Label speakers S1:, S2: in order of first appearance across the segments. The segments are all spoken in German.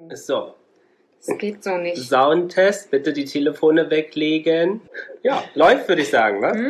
S1: So.
S2: Das geht so nicht.
S1: Soundtest, bitte die Telefone weglegen. Ja, läuft, würde ich sagen, was?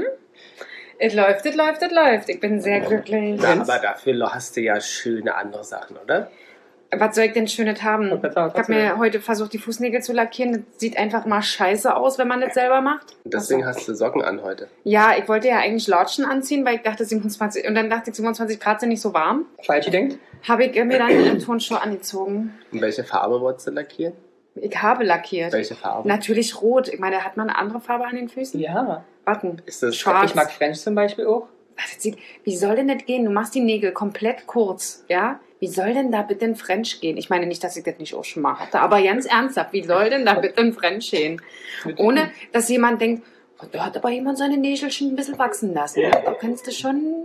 S2: Es läuft, es läuft, es läuft. Ich bin sehr glücklich.
S1: Ja, aber dafür hast du ja schöne andere Sachen, oder?
S2: Was soll ich denn Schönes haben? Ich habe mir heute versucht, die Fußnägel zu lackieren. Das sieht einfach mal scheiße aus, wenn man das selber macht.
S1: Und deswegen hast du Socken an heute.
S2: Ja, ich wollte ja eigentlich Lotschen anziehen, weil ich dachte 27... Und dann dachte ich, 27 Grad sind nicht so warm.
S3: Falsch gedenkt?
S2: Habe ich mir dann eine Turnschuhe angezogen.
S1: Und welche Farbe wolltest du lackieren?
S2: Ich habe lackiert.
S1: Welche Farbe?
S2: Natürlich rot. Ich meine, hat man eine andere Farbe an den Füßen?
S3: Ja.
S2: Warten.
S1: Ist das
S2: Schwarz.
S3: Ich mag French zum Beispiel auch.
S2: Wie soll denn das gehen? Du machst die Nägel komplett kurz, ja? Wie soll denn da bitte ein French gehen? Ich meine nicht, dass ich das nicht auch schon mal hatte, aber ganz ernsthaft, wie soll denn da bitte ein French gehen? Ohne, dass jemand denkt, oh, da hat aber jemand seine Nägel schon ein bisschen wachsen lassen. Ja? Da könntest du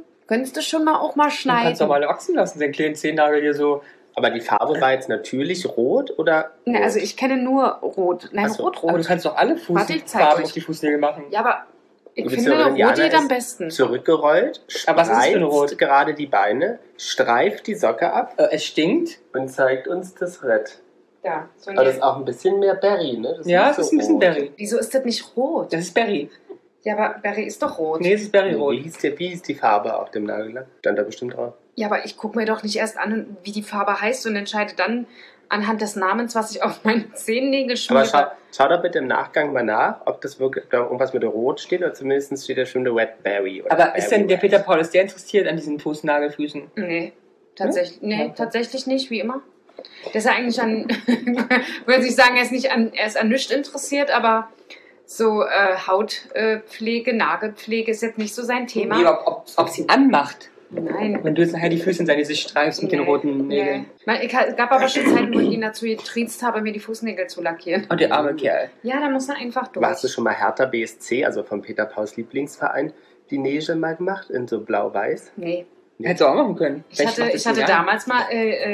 S2: schon mal auch mal
S3: Du
S2: schneiden.
S3: kannst doch mal wachsen lassen, den kleinen Zehennagel hier so.
S1: Aber die Farbe war jetzt natürlich rot oder?
S2: Ne,
S1: rot?
S2: also ich kenne nur rot. Nein,
S1: Ach so.
S2: rot-rot.
S3: Aber du kannst doch alle
S2: Warte, ich zeig
S3: Farben
S2: euch.
S3: auf die Fußnägel machen.
S2: Ja, aber ich
S1: Du
S2: finde,
S1: bist ja,
S2: rot
S1: Jana
S2: geht am
S1: ist
S2: besten.
S1: Zurückgerollt,
S3: Aber was ist
S1: spreizt
S3: denn rot?
S1: gerade die Beine, streift die Socke ab
S3: Es stinkt.
S1: und zeigt uns das Red.
S2: Ja, so
S1: Aber das
S2: jetzt.
S1: ist auch ein bisschen mehr Berry, ne?
S3: Ja,
S1: nicht
S3: das ist
S1: so
S3: ein bisschen
S1: rot.
S3: Berry.
S2: Wieso ist das nicht rot?
S3: Das ist Berry.
S2: Ja, aber Berry ist doch rot.
S3: Nee, es ist Berry-rot.
S1: Wie hieß die Farbe auf dem Nagellack? Stand da bestimmt drauf.
S2: Ja, aber ich gucke mir doch nicht erst an, wie die Farbe heißt und entscheide dann anhand des Namens, was ich auf meine Zehennägel
S1: Aber
S2: schmiere.
S1: schau doch bitte im Nachgang mal nach, ob das wirklich ob da irgendwas mit Rot steht oder zumindest steht da schon der Red Berry. Oder
S3: Aber ist denn der
S1: Berry
S3: Peter
S1: Red.
S3: Paul, ist der interessiert an diesen Fußnagelfüßen?
S2: Nee, tatsächlich,
S3: Ja?
S2: tatsächlich nicht, wie immer. Der ist ja eigentlich an, würde ich sagen, er ist an nichts interessiert, aber so Hautpflege, Nagelpflege ist jetzt nicht so sein Thema.
S3: Nee, aber ob sie anmacht.
S2: Nein.
S3: Wenn du jetzt nachher die Füße in seine Sicht streifst mit den roten Nägeln.
S2: Nee. Es gab aber schon Zeiten, wo ich ihn dazu getriezt habe, mir die Fußnägel zu lackieren.
S3: Und der arme Kerl.
S2: Ja, da muss er einfach durch.
S1: Hast du schon mal Hertha BSC, also von Peter Pauls Lieblingsverein, die Nägel mal gemacht in so blau-weiß?
S2: Nee.
S3: Hättest du auch machen können.
S2: Ich hatte damals mal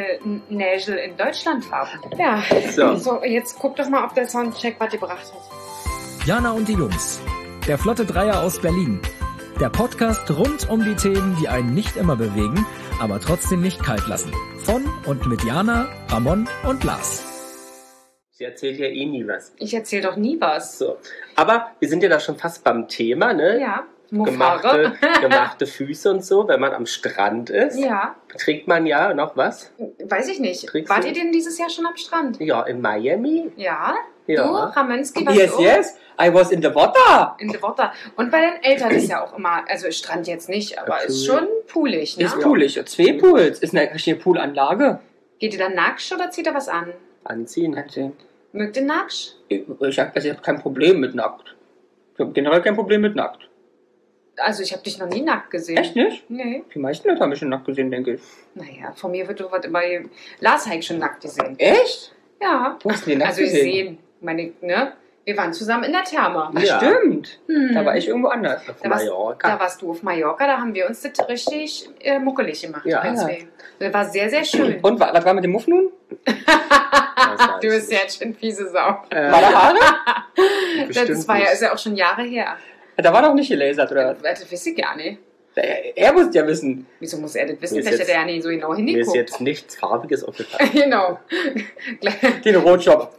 S2: Nägel in Deutschlandfarben. Ja, so, jetzt guck doch mal, ob der Soundcheck was gebracht hat.
S4: Jana und die Jungs. Der Flotte Dreier aus Berlin. Der Podcast rund um die Themen, die einen nicht immer bewegen, aber trotzdem nicht kalt lassen. Von und mit Jana, Ramon und Lars.
S1: Sie erzählt ja eh nie was.
S2: Ich erzähle doch nie was.
S1: So. Aber wir sind ja da schon fast beim Thema, ne?
S2: Ja, Muffare.
S1: Gemachte Füße und so, wenn man am Strand ist.
S2: Ja,
S1: Trägt man ja noch was?
S2: weiß ich nicht.
S1: Trägst
S2: Wart
S1: du?
S2: ihr denn dieses Jahr schon am Strand?
S1: Ja, in Miami.
S2: Ja?
S1: Ja.
S2: Du, Ramensky, warst
S3: Yes,
S2: du?
S3: yes. I was in the water.
S2: In the water. Und bei den Eltern ist ja auch immer, also Strand jetzt nicht, aber
S1: Ja,
S2: ist
S1: Pool.
S2: schon poolig, ne?
S3: Ist poolig. 2 Pools. Ist eine richtige Poolanlage.
S2: Geht ihr dann nackt oder zieht ihr was an?
S1: Anziehen.
S2: Mögt ihr nackt?
S3: Ich hab kein Problem mit nackt. Ich habe generell kein Problem mit nackt.
S2: Also ich habe dich noch nie nackt gesehen.
S3: Echt nicht?
S2: Nee.
S3: Die meisten Leute haben mich schon nackt gesehen, denke ich.
S2: Naja, von mir wird doch was bei Lars habe ich schon nackt gesehen.
S3: Echt?
S2: Ja.
S3: Wo hast du den nackt
S2: Also
S3: gesehen?
S2: gesehen. Meine, ne? Wir waren zusammen in der Therma.
S3: Ach,
S1: Ja.
S3: stimmt.
S2: Hm.
S3: Da war ich irgendwo anders.
S1: Auf
S2: Da warst,
S1: Mallorca.
S2: da warst du auf Mallorca, da haben wir uns das richtig muckelig gemacht.
S1: Ja.
S2: wir zwei. Das war sehr, sehr schön.
S3: Und was war mit dem Muff nun?
S1: Das weiß
S2: Du
S1: ich
S2: bist
S1: nicht.
S2: jetzt schon fiese Sau.
S3: War da Haare?
S1: Bestimmt
S2: Das war ja,
S1: nicht.
S2: ist ja auch schon Jahre her.
S3: Da war doch nicht gelasert, oder?
S2: Das weiß ich gar nicht.
S3: Er muss ja wissen.
S2: Wieso muss er das wissen?
S1: Mir ist
S2: Vielleicht hat
S1: jetzt-
S2: er ja nicht so genau
S1: Mir ist
S2: hingeguckt.
S1: jetzt nichts Farbiges aufgefallen.
S2: Genau.
S3: Den Rotjob.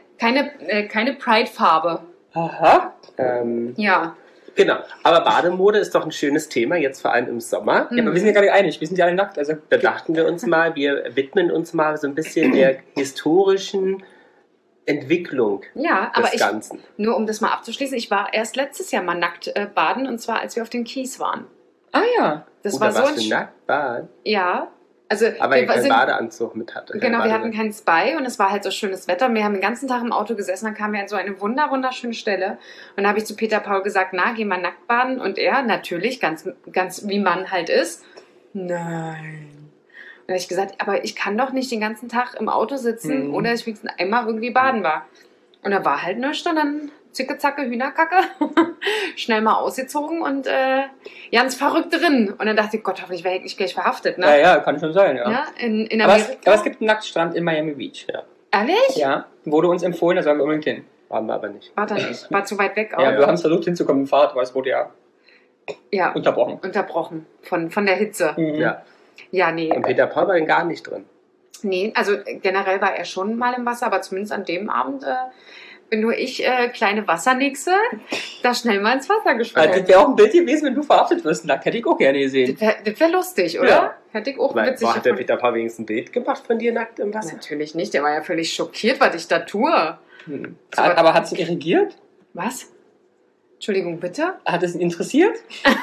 S2: Keine Pride-Farbe.
S3: Aha.
S2: Ja.
S1: Genau. Aber Bademode ist doch ein schönes Thema, jetzt vor allem im Sommer.
S3: Ja, aber wir sind ja gar nicht einig. Wir sind ja alle nackt. Also,
S1: Da dachten wir uns mal, wir widmen uns mal so ein bisschen der historischen Entwicklung
S2: Ja, aber
S1: des Ganzen.
S2: nur um das mal abzuschließen, ich war erst letztes Jahr mal nackt baden und zwar als wir auf den Kies waren.
S3: ah ja.
S2: Das
S1: Oder
S2: war so
S1: warst
S2: ein
S1: du nackt baden?
S2: Ja, also
S1: Aber
S2: wir
S1: ihr keinen
S2: sind-
S1: Badeanzug mit hatte.
S2: Genau, wir hatten keinen Spy und es war halt so schönes Wetter. Wir haben den ganzen Tag im Auto gesessen, dann kamen wir an so eine wunderschöne Stelle. Und da habe ich zu Peter Paul gesagt, na, geh mal nackt baden. Und er, natürlich, ganz wie man halt ist, nein. Und dann habe ich gesagt, aber ich kann doch nicht den ganzen Tag im Auto sitzen,
S3: Mhm.
S2: ohne dass ich wenigstens einmal irgendwie baden war. Und da war halt nichts und dann zicke, zacke, Hühnerkacke, schnell mal ausgezogen und ganz verrückt drin. Und dann dachte ich, Gott, hoffentlich werde ich nicht gleich verhaftet, ne?
S3: Ja, kann schon sein, ja.
S2: Ja, in
S3: Aber
S2: Amerika.
S3: es gibt einen Nacktstrand in Miami Beach.
S1: Ja,
S2: Ehrlich?
S3: Ja. Wurde uns empfohlen, da sollen wir unbedingt hin.
S1: waren wir aber nicht.
S2: War da nicht. War zu weit weg auch.
S3: Ja, wir haben es versucht hinzukommen mit dem Fahrrad, aber es wurde ja
S2: Ja,
S3: unterbrochen.
S2: unterbrochen von der Hitze.
S3: Mhm.
S1: Ja.
S2: Ja, nee.
S1: Und Peter Paul war denn gar nicht drin.
S2: Nee, also generell war er schon mal im Wasser, aber zumindest an dem Abend bin nur ich, kleine Wassernixe, da schnell mal ins Wasser gesprungen.
S3: Das wäre auch ein Bild gewesen, wenn du verhaftet wirst. Da hätte ich auch gerne gesehen.
S2: Das wär lustig, oder?
S3: Ja.
S2: Hätte ich auch
S1: Weil,
S2: witzig
S1: hat der
S2: gefunden.
S1: Peter Pan wenigstens ein Bild gemacht von dir nackt im Wasser?
S2: Natürlich nicht, der war ja völlig schockiert, was ich da tue.
S3: Aber hat es ihn irrigiert?
S2: Was? Entschuldigung, bitte?
S3: Hat es ihn interessiert?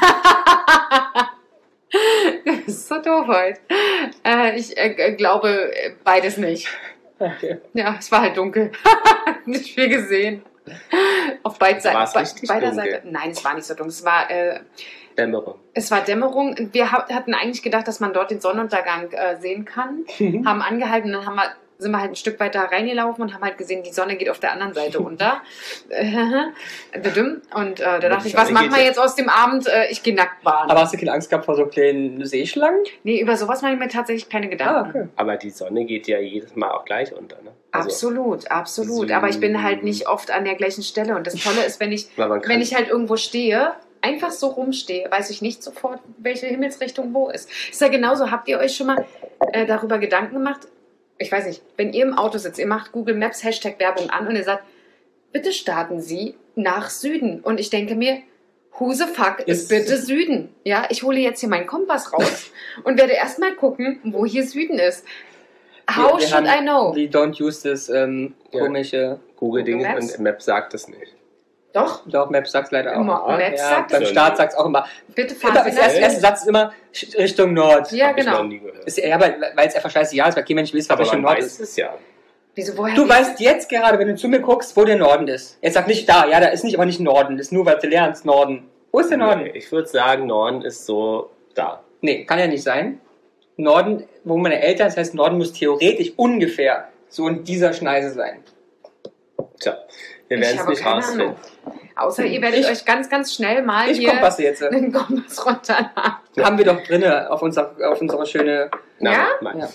S2: Das ist so doof heute. Ich glaube beides nicht.
S3: Okay.
S2: Ja, es war halt dunkel. Nicht viel gesehen. Auf beiden
S1: War es
S2: Seiten.
S1: richtig
S2: Beider
S1: dunkel?
S2: Seite. Nein, es war nicht so dunkel.
S1: Dämmerung.
S2: Es war Dämmerung. Wir hatten eigentlich gedacht, dass man dort den Sonnenuntergang sehen kann. Haben angehalten und dann sind wir halt ein Stück weiter reingelaufen und haben halt gesehen, die Sonne geht auf der anderen Seite unter. Und da dachte ich, was machen wir jetzt aus dem Abend? Ich gehe nackt baden.
S3: Aber hast du keine Angst gehabt vor so kleinen Seeschlangen?
S2: Nee, über sowas mache ich mir tatsächlich keine Gedanken.
S3: Okay.
S1: Aber die Sonne geht ja jedes Mal auch gleich unter, ne? Also,
S2: Absolut, absolut. Aber ich bin halt nicht oft an der gleichen Stelle. Und das Tolle ist, wenn ich halt irgendwo stehe, einfach so rumstehe, weiß ich nicht sofort, welche Himmelsrichtung wo ist. Ist ja genauso. Habt ihr euch schon mal darüber Gedanken gemacht? Ich weiß nicht, wenn ihr im Auto sitzt, ihr macht Google Maps Hashtag Werbung an und ihr sagt, bitte starten Sie nach Süden. Und ich denke mir, who the fuck ist bitte Süden? Ja, ich hole jetzt hier meinen Kompass raus und werde erstmal gucken, wo hier Süden ist. How should I know?
S3: We don't use this komische
S1: Google-Ding
S2: Google Maps?
S1: und Maps sagt es nicht.
S2: Doch,
S3: Doch, Maps sagt leider auch.
S2: Maps sagt
S3: beim
S1: es.
S3: Start sagt es auch immer.
S2: bitte fahren
S3: Immer,
S2: Sie
S3: das
S2: nach
S3: erste
S2: Süden.
S3: Satz ist immer Richtung Nord.
S2: Ja,
S1: Hab ich
S2: genau.
S1: noch nie gehört.
S3: Ist, ja, weil es einfach scheißegal ist, weil kein Mensch weiß, was
S1: Aber
S3: Richtung
S1: man
S3: Nord
S1: weiß
S3: ist.
S1: es ja.
S2: Wieso, woher?
S3: Du weißt jetzt gerade, wenn du zu mir guckst, wo der Norden ist. Jetzt sag nicht da, ja, da ist nicht, aber nicht Norden. Das ist nur, weil du lernst, Norden. Wo ist der Norden?
S1: Nee, ich würde sagen, Norden ist so da.
S3: Nee, kann ja nicht sein. Norden, wo meine Eltern, das heißt, Norden muss theoretisch ungefähr so in dieser Schneise sein.
S1: Tja, wir
S2: Ich
S1: werden es
S2: habe
S1: nicht
S2: keine
S1: rausfinden.
S2: Ahnung. Außer ihr werdet euch ganz, ganz schnell mal
S3: Ich
S2: hier
S3: kompasse jetzt.
S2: einen Kompass runterladen.
S3: Haben wir doch drinne auf unsere schöne.
S1: Na,
S2: Ja?
S1: mach mal.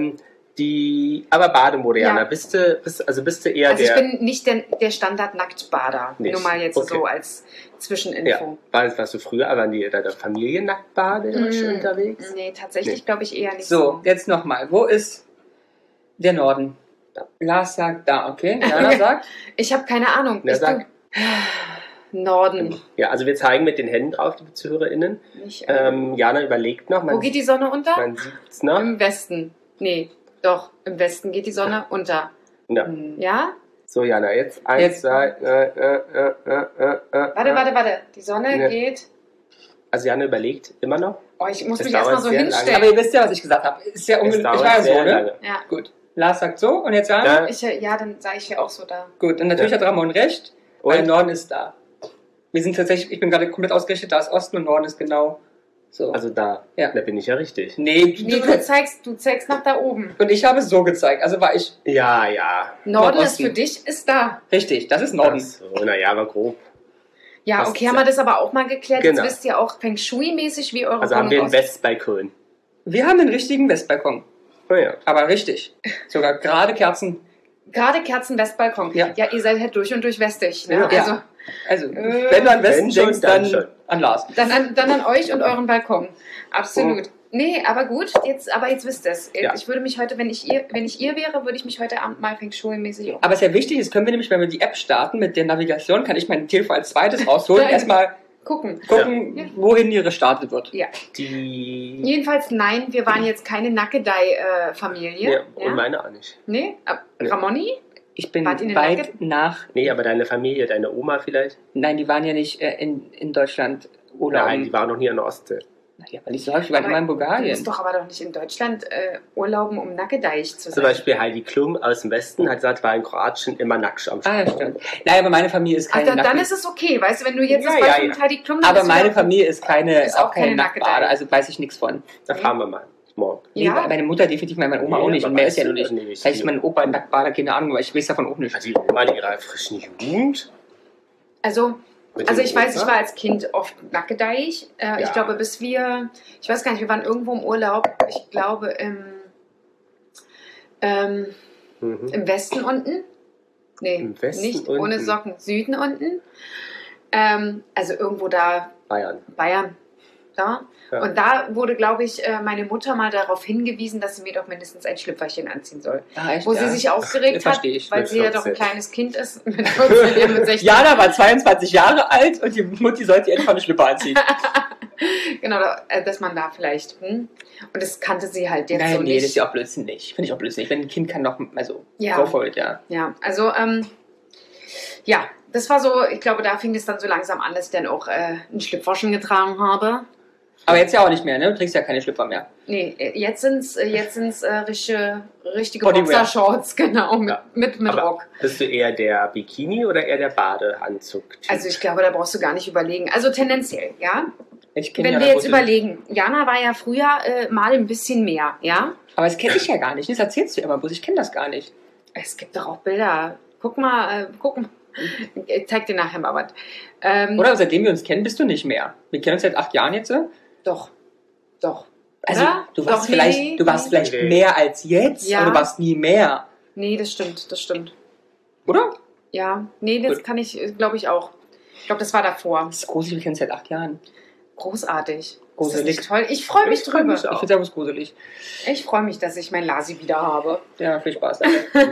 S3: Ja.
S1: Aber Bademode, Jana,
S2: Ja.
S1: bist du eher
S2: Also ich
S1: der...
S2: bin nicht der Standard-Nacktbader.
S1: Nicht.
S2: Nur mal jetzt
S1: Okay.
S2: so als Zwischeninfo.
S1: Warst du früher aber in deiner Familie nacktbade unterwegs?
S2: Nee, tatsächlich
S1: Nee.
S2: glaube ich eher nicht
S3: So, jetzt nochmal. Wo ist der Norden? Lars sagt da, okay. Jana sagt.
S2: Ich habe keine Ahnung.
S1: Wer sagt?
S2: Norden.
S1: Ja, also wir zeigen mit den Händen drauf, die ZuhörerInnen.
S2: Nicht,
S1: Jana überlegt noch.
S2: wo geht die Sonne unter?
S1: Man sieht's noch.
S2: Im Westen. Nee, doch. Im Westen geht die Sonne unter.
S1: Ja.
S2: Ja?
S1: So, Jana, jetzt eins,
S3: Jetzt.
S1: zwei,
S2: Warte. Die Sonne
S1: Nee.
S2: geht.
S1: Also Jana überlegt immer noch.
S2: Oh, ich muss
S1: Das
S2: mich erstmal
S1: dauert
S2: so
S1: sehr lange.
S2: hinstellen.
S3: Aber ihr wisst ja, was ich gesagt habe. Ist ja
S1: Es
S3: ich
S1: dauert
S3: war ja so,
S1: sehr
S3: ne?
S1: lange.
S2: Ja.
S3: Gut. Lars sagt so und jetzt Jana.
S1: Ja.
S2: Dann sage ich ja auch so da.
S3: Gut, und natürlich hat Ramon recht, weil
S1: Und?
S3: Norden ist da. Wir sind tatsächlich, ich bin gerade komplett ausgerichtet, da ist Osten und Norden ist genau so.
S1: Also da.
S3: Ja.
S1: Da bin ich ja richtig.
S2: Nee, du zeigst nach da oben.
S3: und ich habe es so gezeigt, also war ich
S1: Ja, ja.
S2: Norden ist
S3: Nordosten.
S2: für dich, ist da.
S3: richtig, das ist Norden.
S1: Ach so, naja, aber grob.
S2: Ja,
S1: Das
S2: okay,
S1: ist
S2: haben wir das aber auch mal geklärt.
S1: Genau.
S2: Jetzt wisst ihr auch Feng Shui-mäßig, wie eure
S1: Also haben wir
S2: Wohnung
S1: einen
S2: aussieht.
S1: Westbalkon.
S3: Wir haben den richtigen Westbalkon,
S1: Oh ja.
S3: aber richtig. Sogar gerade Kerzen.
S2: Gerade Kerzen-Westbalkon.
S3: Ja.
S2: Ja, ihr seid halt durch und durch westig. Ne?
S3: Ja.
S2: Also,
S3: Also, wenn du an Westen
S1: wenn schon,
S3: denkst,
S1: dann
S3: dann
S1: schon.
S3: an Lars.
S2: dann an euch und euren Balkon. Absolut. Nee, aber gut, jetzt wisst ihr es.
S1: Ja.
S2: Ich würde mich heute, wenn ich ihr wäre, würde ich mich heute Abend mal Feng Shui-mäßig um.
S3: Aber sehr wichtig ist, können wir nämlich, wenn wir die App starten mit der Navigation, kann ich mein Telefon als zweites rausholen,
S2: Nein.
S3: erstmal
S2: Gucken.
S3: gucken,
S2: Ja.
S3: wohin die gestartet wird.
S2: Ja.
S1: Die.
S2: Jedenfalls nein, wir waren jetzt keine Nackedei-Familie.
S1: Ja, und meine auch nicht.
S2: Nee?
S1: Nee.
S2: Ramoni?
S3: Ich bin
S2: Wart ihr in
S3: weit
S2: Nugget?
S3: nach,
S1: Nee, aber deine Familie, deine Oma vielleicht?
S3: nein, die waren ja nicht in Deutschland oder
S1: Nein, die waren noch nie an der Ostsee.
S3: ja, weil ich sage, die waren immer in
S2: Du
S3: Bulgarien.
S2: musst doch aber doch nicht in Deutschland urlauben, um Nackedeich zu
S1: Zum
S2: sein.
S1: Beispiel Heidi Klum aus dem Westen hat gesagt, war in Kroatien immer nackt am
S3: Ah, ja, stimmt. Nein, aber meine Familie ist
S2: Ach,
S3: keine
S2: dann ist es okay, weißt du, wenn du jetzt
S1: Ja,
S2: das
S1: ja,
S2: Beispiel
S1: ja.
S2: mit Heidi Klum
S3: aber
S2: nimmst,
S3: meine
S2: wieder-
S3: Familie ist
S2: Ist auch
S3: keine
S2: keine
S3: Nacktbade,
S2: Nackedei.
S3: also weiß ich nichts von.
S1: Da fahren wir mal. Morgen.
S3: Nee,
S2: Ja.
S3: meine Mutter definitiv, meine Oma auch nicht.
S1: aber
S3: Und mehr ist ja
S1: weißt
S3: noch
S1: du
S3: nicht.
S1: nicht.
S3: Vielleicht ist mein Opa ein Nacktbader, keine Ahnung, aber ich weiß davon auch nicht.
S1: Hat die Oma in ihrer frischen Jugend?
S2: Also
S1: Mit
S2: Also
S1: dem
S2: ich weiß, ich
S1: Opa?
S2: war als Kind oft nackedeich.
S1: Ja.
S2: Ich glaube, ich weiß gar nicht, wir waren irgendwo im Urlaub, ich glaube im Westen unten. Nee,
S1: Im Westen
S2: nicht
S1: unten?
S2: ohne Socken. Süden unten. Also irgendwo da,
S1: Bayern.
S2: Bayern. Da.
S1: Ja.
S2: Und da wurde, glaube ich, meine Mutter mal darauf hingewiesen, dass sie mir doch mindestens ein Schlüpferchen anziehen soll.
S3: Ah, echt,
S2: Wo sie sich aufgeregt hat,
S3: verstehe ich.
S2: weil
S1: Mit
S2: sie ja doch ein
S1: 14.
S2: kleines Kind ist. Mit 14, mit 16.
S3: Jana war 22 Jahre alt und die Mutti sollte ihr endlich eine Schlüpper anziehen.
S2: Genau, dass man da vielleicht. Und das kannte sie halt jetzt
S3: Nein,
S2: so
S3: nee,
S2: nicht.
S3: das ist ja auch blödsinnig. Finde ich auch blödsinnig. Wenn ein Kind kann doch, also,
S2: Ja.
S3: go for it, ja.
S2: Ja, also, ja, das war so, ich glaube, da fing es dann so langsam an, dass ich dann auch ein Schlüpferchen getragen habe.
S3: Aber jetzt ja auch nicht mehr, ne? Du trägst ja keine Schlüpfer mehr.
S2: Nee, jetzt sind's richtige
S3: Bodywear.
S2: Boxershorts, genau, mit
S1: Aber
S2: Rock.
S1: bist du eher der Bikini oder eher der Badeanzug?
S2: Also ich glaube, da brauchst du gar nicht überlegen. Also tendenziell, ja.
S3: Ich kenn
S2: Wenn
S3: Jana
S2: wir jetzt
S3: bloß nicht.
S2: überlegen, Jana war ja früher mal ein bisschen mehr, ja.
S3: Aber das kenne ich ja gar nicht. Das erzählst du immer bloß. Ich kenne das gar nicht.
S2: Es gibt doch auch Bilder. Guck mal. Ich zeig dir nachher mal was.
S3: Oder seitdem wir uns kennen, bist du nicht mehr. Wir kennen uns seit 8 Jahren jetzt.
S2: Doch.
S3: Also
S2: Oder?
S3: du warst
S2: Doch, nee,
S3: vielleicht
S1: nee.
S3: mehr als jetzt,
S2: Ja.
S3: aber du warst nie mehr.
S2: Nee, das stimmt.
S3: Oder?
S2: Ja, nee, das
S3: Gut.
S2: kann ich, glaube ich auch. Ich glaube, das war davor.
S3: Das ist gruselig, wir kennen uns seit 8 Jahren.
S2: Großartig. Ist das
S3: Gruselig.
S2: nicht toll? Ich freue mich
S1: Ich freu
S2: drüber.
S1: mich auch.
S3: Ich finde es gruselig.
S2: Ich freue mich, dass ich mein Lasi wieder habe.
S3: Ja, viel Spaß.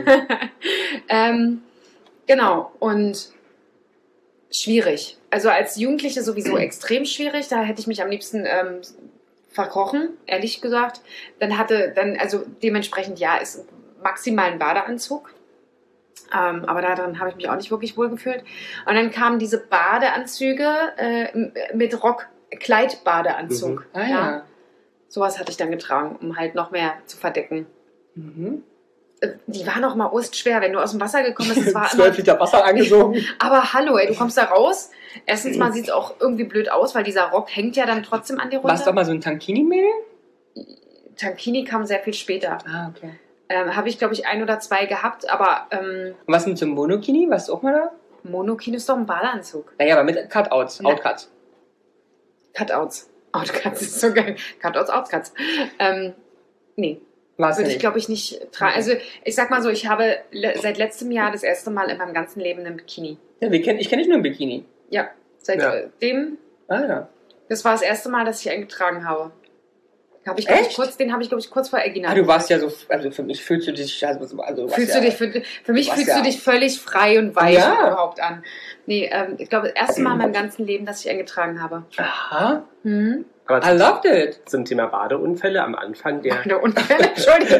S2: Genau, und schwierig. Also als Jugendliche sowieso extrem schwierig. Da hätte ich mich am liebsten verkrochen, ehrlich gesagt. Also dementsprechend, ja, ist maximal ein Badeanzug. Aber daran habe ich mich auch nicht wirklich wohl gefühlt. Und dann kamen diese Badeanzüge mit Rock, Kleidbadeanzug.
S3: Ah ja.
S2: Sowas hatte ich dann getragen, um halt noch mehr zu verdecken.
S3: Mhm.
S2: Die waren auch mal urstschwer, wenn du aus dem Wasser gekommen bist. Es war
S3: 12 Liter Wasser angesogen.
S2: aber hallo, ey, du kommst da raus. Erstens mal sieht es auch irgendwie blöd aus, weil dieser Rock hängt ja dann trotzdem an dir runter.
S3: Warst du auch mal so ein Tankini-Mädel?
S2: Tankini kam sehr viel später.
S3: Ah, okay.
S2: Habe ich, glaube ich, 1 oder 2 gehabt, aber
S3: Und was mit so einem Monokini? Warst du auch mal da?
S2: Monokino ist doch ein Badeanzug.
S3: Naja, aber mit Cutouts,
S2: Ne.
S3: Outcuts.
S2: Cutouts. Outcuts ist so geil. Cutouts, Outcuts. Nee,
S3: Warst du
S2: würde ich,
S3: nicht?
S2: glaube ich, nicht tragen.
S3: Okay.
S2: Also, ich sag mal so, ich habe seit letztem Jahr das erste Mal in meinem ganzen Leben einen Bikini.
S3: Ja, ich kenne dich nur im Bikini.
S2: Ja, seitdem,
S3: Ah ja.
S2: das war das erste Mal, dass ich einen getragen habe.
S3: Echt?
S2: Den habe ich, glaube ich, kurz vor Egina.
S3: Ah, du warst ja so, also für mich fühlst du dich, also du warst
S2: Fühlst
S3: ja,
S2: du dich, für mich
S3: du warst
S2: fühlst
S3: ja-
S2: du dich völlig frei und weich
S3: Ja.
S2: überhaupt an. Nee, ich glaube, das erste Mal in meinem ganzen Leben, dass ich einen getragen habe.
S3: Aha,
S1: Aber
S3: I loved it.
S1: zum Thema Badeunfälle am Anfang der.
S2: Eine Unfälle, Entschuldigung.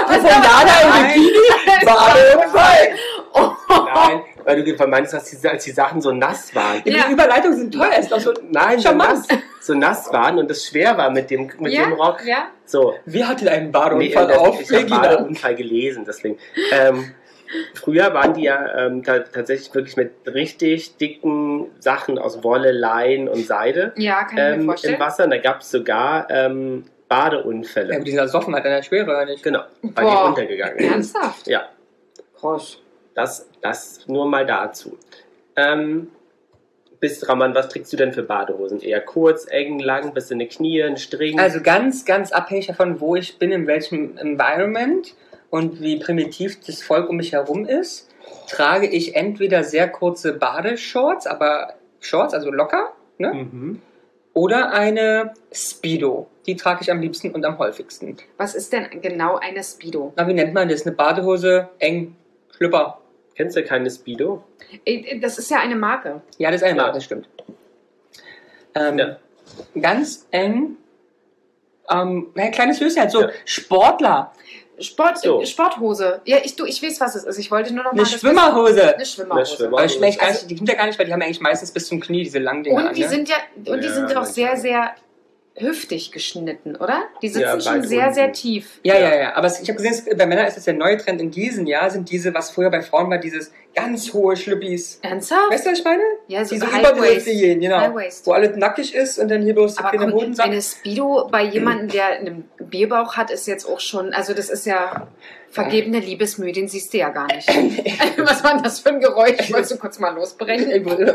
S3: Badeunfall.
S1: Nein, weil du meinst, dass als die Sachen so nass waren.
S2: Ja.
S3: Die Überleitungen sind toll, es ist auch so,
S1: Nein,
S3: charmant.
S1: so nass waren und es schwer war mit dem Rock.
S2: Ja.
S1: So.
S3: Wer hatte einen
S1: Nee,
S3: Badeunfall auf
S1: ich habe
S3: Regina?
S1: Badeunfall gelesen, deswegen. Früher waren die ja tatsächlich wirklich mit richtig dicken Sachen aus Wolle, Leinen und Seide
S2: Ja, kann ich mir vorstellen.
S1: im Wasser. Und da gab es sogar Badeunfälle.
S3: Ja, aber die sind ersoffen, hat einer Schwere, oder nicht?
S1: Genau, weil
S2: Boah.
S1: die untergegangen sind.
S2: Ernsthaft?
S1: Ja,
S2: Groß.
S1: das nur mal dazu. Raman, was trägst du denn für Badehosen? Eher kurz, eng, lang, bis in die Knie, ein String?
S3: Also ganz, ganz abhängig davon, wo ich bin, in welchem Environment und wie primitiv das Volk um mich herum ist, trage ich entweder sehr kurze Badeshorts, aber Shorts, also locker, ne?
S1: Mhm.
S3: Oder eine Speedo. Die trage ich am liebsten und am häufigsten.
S2: Was ist denn genau eine Speedo?
S3: Na, wie nennt man das? Eine Badehose, eng, Schlüpper.
S1: Kennst du keine Speedo?
S2: Das ist ja eine Marke.
S3: Ja, das ist eine
S1: Ja.
S3: Marke, das stimmt.
S1: Ja.
S3: Ganz eng. Ein kleines Höschen, halt so
S1: Ja.
S3: Sportler.
S1: So.
S2: Sporthose. Ja, ich weiß, was es ist. Ich wollte nur noch mal...
S3: Eine Schwimmerhose.
S2: Eine Schwimmerhose.
S3: Aber ich meine, die sind ja gar nicht, weil die haben ja eigentlich meistens bis zum Knie diese langen Dinger.
S2: Und die
S3: ne?
S2: sind ja, und die
S1: Ja,
S2: sind ja auch sehr,
S1: manchmal.
S2: sehr hüftig geschnitten, oder? Die sitzen
S1: Ja,
S2: schon
S1: weit
S2: sehr,
S1: unten.
S2: sehr tief.
S3: Ja. Aber ich habe gesehen, bei Männern ist es der neue Trend in diesem Jahr, sind diese, was früher bei Frauen war, dieses ganz hohe Schlüppis.
S2: Ernsthaft?
S3: Weißt du, was ich meine?
S2: Ja, so
S3: Diese
S2: High
S3: Übergriffe
S2: Waist.
S3: gehen, genau.
S2: High Waist.
S3: Wo alles nackig ist und dann hier bloß der
S2: Aber
S3: kleine
S2: komm,
S3: Hodensack.
S2: eine Speedo bei jemandem, der einen Bierbauch hat, ist jetzt auch schon, also das ist ja vergebene Liebesmühe, den siehst du ja gar nicht. Was war denn das für ein Geräusch? Ich wollte so kurz mal losbrechen.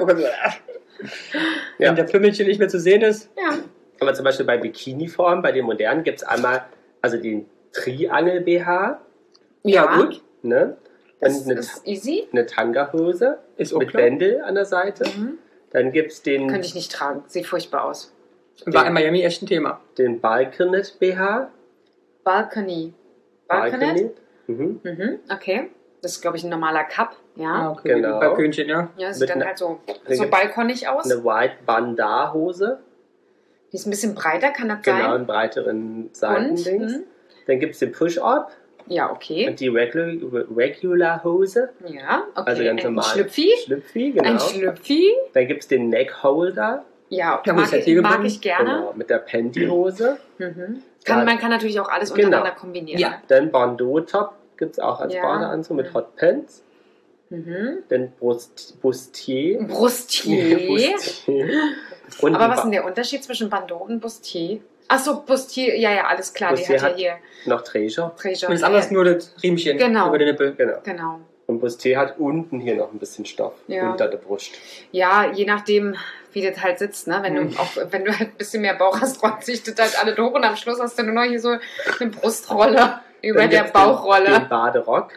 S1: Ja.
S3: Wenn der Pümmelchen nicht mehr zu sehen ist.
S2: Ja.
S1: Aber zum Beispiel bei Bikini-Formen, bei den modernen, gibt es einmal also den Triangel-BH,
S3: Ja, gut.
S1: ne? Dann
S2: Das
S1: eine,
S2: ist easy.
S1: eine Tanga-Hose
S3: Ist auch
S1: mit
S3: klar.
S1: Bändel an der Seite.
S2: Mhm.
S1: Dann gibt es den...
S2: Könnte ich nicht tragen. Sieht furchtbar aus.
S3: War in Miami echt ein Thema.
S1: Den Balkanet BH.
S2: Balcony. Balconet?
S1: Mhm.
S2: Mhm, okay. Das ist, glaube ich, ein normaler Cup. Ja.
S3: Okay.
S1: Genau.
S3: Balkönchen, ja.
S2: Ja, sieht
S1: Mit
S2: dann
S1: ne-
S2: halt so
S1: gibt's
S2: balkonig aus.
S1: Eine White Bandar Hose.
S2: Die ist ein bisschen breiter, kann das
S1: Genau,
S2: sein?
S1: einen breiteren Seitendings.
S2: Und?
S1: Dann gibt es den Push-Up
S2: Ja, okay.
S1: und die Regular Hose.
S2: Ja, okay.
S1: Also ganz
S2: ein
S1: normal.
S2: Schlüpfi.
S1: Schlüpfi, genau.
S2: Ein Schlüpfi.
S1: Dann gibt es den Neckholder.
S2: Ja,
S3: Ja, muss
S2: mag,
S3: jetzt hier
S2: mag
S3: geblieben.
S2: ich gerne.
S1: Genau, mit der Pantyhose.
S2: Mhm.
S1: Ja.
S2: Man kann natürlich auch alles
S1: Genau.
S2: untereinander kombinieren.
S3: Ja.
S1: Dann Bandeau-Top gibt es auch als
S2: Ja.
S1: Badeanzug mit Hotpants.
S2: Mhm.
S1: Dann Bustier.
S2: Brustier.
S1: Bustier. Und
S2: Aber
S1: ein
S2: was ist denn der Unterschied zwischen Bandeau und Bustier? Achso, Bustier, ja, alles klar,
S1: Bustier
S2: die hat
S1: hat-
S2: ja hier
S1: noch Treasure.
S2: Treasure.
S3: Und das andere ist nur das Riemchen
S2: Genau.
S3: über den Nippel.
S1: Genau.
S2: Genau.
S1: Und Bustier hat unten hier noch ein bisschen Stoff
S2: Ja.
S1: unter der Brust.
S2: Ja, je nachdem, wie das halt sitzt, ne? Wenn du halt ein bisschen mehr Bauch hast, rollt sich das halt alle hoch und am Schluss hast du nur noch hier so eine Brustrolle über
S1: Dann
S2: der
S1: gibt's
S2: Bauchrolle.
S1: Den Baderock.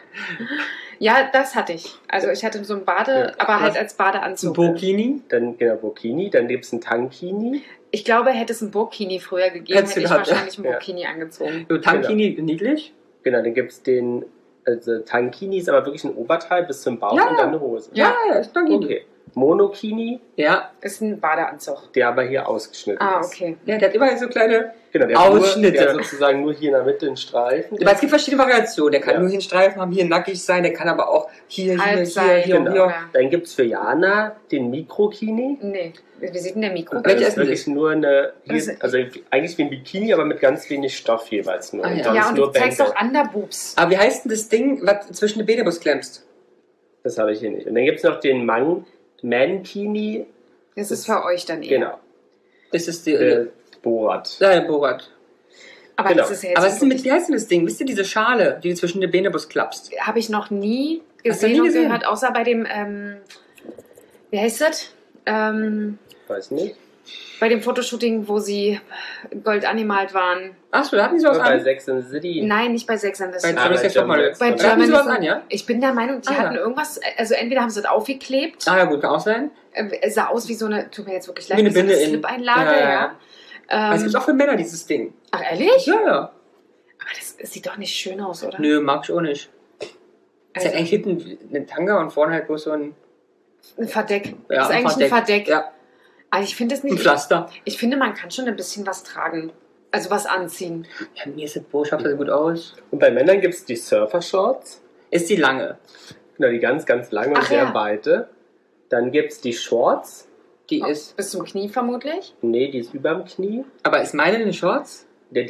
S2: Ja, das hatte ich. Also ich hatte so ein aber halt als
S3: Ein
S2: Badeanzug.
S3: Burkini.
S1: Dann genau Burkini. Dann gibt es einen Tankini.
S2: Ich glaube, hätte es ein Burkini früher gegeben,
S3: Hättest
S2: hätte
S3: du
S2: ich
S3: gehabt,
S2: wahrscheinlich ein
S1: ja.
S2: Burkini angezogen.
S3: So Tankini, niedlich.
S1: Genau, dann gibt es den Tankini, ist aber wirklich ein Oberteil bis zum Bauch
S3: Ja.
S1: und dann eine Hose.
S2: Ja.
S3: ist Tankini.
S1: Okay. Monokini,
S3: Ja.
S2: Ist ein Badeanzug.
S1: der aber hier ausgeschnitten
S2: Ah,
S1: ist.
S2: okay.
S3: Ja, der hat immer so kleine.
S1: Genau, der hat
S3: Ausschnitte.
S1: der hat sozusagen nur hier in der Mitte einen Streifen.
S3: Aber es gibt verschiedene Variationen. Der kann
S1: Ja.
S3: nur hier einen Streifen haben, hier nackig sein. Der kann aber auch hier,
S2: Halb
S3: hier,
S2: sein.
S3: hier,
S1: Genau.
S3: hier.
S2: Ja.
S1: Dann gibt es für Jana den Mikrokini.
S2: Nee, wie sieht denn der Mikro?
S3: Welcher
S1: Das
S3: ist
S1: ist
S3: denn
S1: wirklich nur eine,
S2: Das-
S1: also eigentlich wie ein Bikini, aber mit ganz wenig Stoff jeweils nur.
S3: Ah, ja.
S1: sonst
S2: Ja, und du
S1: nur
S2: zeigst
S1: Bänder.
S2: auch Underboobs.
S3: Aber wie heißt denn das Ding, was zwischen den Beine klemmst?
S1: Das habe ich hier nicht. Und dann gibt es noch den Mankini.
S2: Das ist für euch dann eher.
S1: Genau.
S3: Ist es die.
S1: Borat.
S3: Ja, Borat.
S2: Aber
S1: Genau.
S2: das ist ja jetzt
S3: Aber was ist denn mit, wie heißt denn das Ding? Wisst ihr diese Schale, die du zwischen den Beine klappst?
S2: habe ich noch nie
S3: Hast du
S2: gesehen
S3: nie
S2: und
S3: gesehen?
S2: gehört, außer bei dem, wie heißt das?
S1: Weiß nicht.
S2: Bei dem Fotoshooting, wo sie gold animalt waren.
S3: Achso, da hatten die sowas
S1: Bei
S3: an.
S1: Sex and the City.
S2: Nein, nicht bei Sex and the
S3: Bei
S2: City.
S3: German Sex
S1: German
S3: Topmodel.
S1: Sex
S2: Bei
S1: Topmodel.
S3: Da hatten die
S2: German
S3: sowas an, ja?
S2: Ich bin der Meinung, die
S3: Ah, ja.
S2: hatten irgendwas, also entweder haben sie das aufgeklebt,
S3: Ah ja, gut, kann auch sein.
S2: es sah aus wie so eine, tut mir jetzt wirklich leid,
S3: Wie eine
S2: wie so eine
S3: Binde in-
S2: Slip-Einlage,
S3: Ja, ja,
S2: ja.
S3: ja. Aber es gibt auch für Männer dieses Ding.
S2: Ach, ehrlich?
S3: Ja, ja.
S2: Aber das sieht doch nicht schön aus, oder?
S3: Nö, mag ich auch nicht. Es
S2: Also,
S3: hat eigentlich hinten eine Tanga und vorne halt bloß so ein,
S2: ein Verdeck.
S3: ja,
S2: das ist eigentlich ein Verdeck.
S3: Ja,
S2: Aber ich finde es
S3: ein
S2: nicht.
S3: Pflaster.
S2: Ich finde, man kann schon ein bisschen was tragen. Also was anziehen.
S3: Ja, mir ist das Botschaft sieht gut aus.
S1: Und bei Männern gibt es die Surfer-Shorts.
S3: Ist die lange?
S1: Genau, die ganz, ganz lange und
S2: Ach,
S1: sehr
S2: ja.
S1: weite. Dann gibt es die Shorts.
S3: Die ist.
S2: Bis zum Knie vermutlich.
S1: Nee, die ist überm Knie.
S3: Aber ist meine eine Shorts?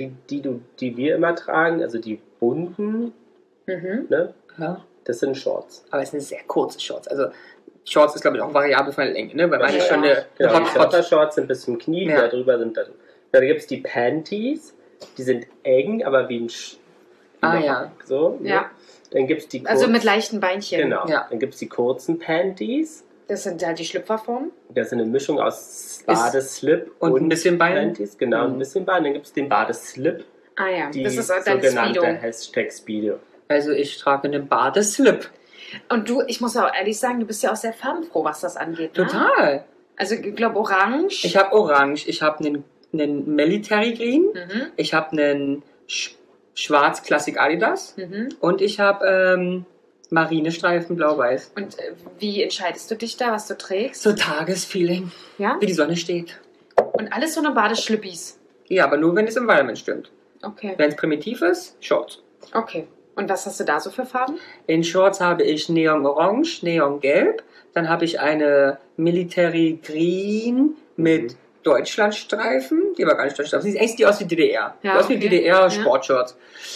S1: Die wir immer tragen, also die bunten,
S2: Mhm.
S1: ne?
S3: Ja.
S1: Das sind Shorts.
S3: Aber es ist eine sehr kurze Shorts. Also Shorts ist, glaube ich, auch variabel von der Länge, ne? Weil meine
S1: Ja,
S3: ist schon eine
S1: Genau, die
S3: Hot.
S1: Surfer-Shorts sind bis zum Knie,
S3: Ja.
S1: da drüber sind da. Dann gibt es die Panties. Die sind eng, aber wie ein
S3: Ah,
S1: wie
S3: ja.
S1: So, ne?
S2: Ja.
S1: Dann gibt es die
S2: Also
S1: kurzen-
S2: mit leichten Beinchen.
S1: Genau.
S3: Ja.
S1: Dann gibt es die kurzen Panties.
S2: Das sind halt die Schlüpferformen.
S1: Das ist eine Mischung aus Badeslip
S3: Und ein bisschen Bein?
S1: Panties. Genau,
S3: Mhm.
S1: ein bisschen Bein. Dann gibt es den Badeslip,
S2: Ah ja,
S1: die
S2: das ist dein
S1: sogenannte
S2: Speedo.
S1: Hashtag Speedo.
S3: Also ich trage einen Badeslip.
S2: Und du, ich muss auch ehrlich sagen, du bist ja auch sehr farbenfroh, was das angeht. Ne?
S3: Total.
S2: Also ich glaube orange.
S3: Ich habe Orange, ich habe einen Military Green,
S2: Mhm.
S3: ich habe einen Schwarz Classic Adidas
S2: Mhm.
S3: und ich habe Marinestreifen Blau-Weiß.
S2: Und wie entscheidest du dich da, was du trägst?
S3: So Tagesfeeling,
S2: Ja?
S3: wie die Sonne steht.
S2: Und alles so eine Badeschlüppis.
S3: Ja, aber nur wenn das Environment stimmt.
S2: Okay.
S3: Wenn es primitiv ist, Shorts.
S2: Okay. Und was hast du da so für Farben?
S3: In Shorts habe ich Neon Orange, Neon Gelb, dann habe ich eine Military Green mit Deutschlandstreifen, die aber gar nicht Deutschlandstreifen sind, echt die aus wie DDR.
S2: Ja,
S3: Die aus wie
S2: okay.
S3: DDR
S2: Ja.
S3: Sportshorts.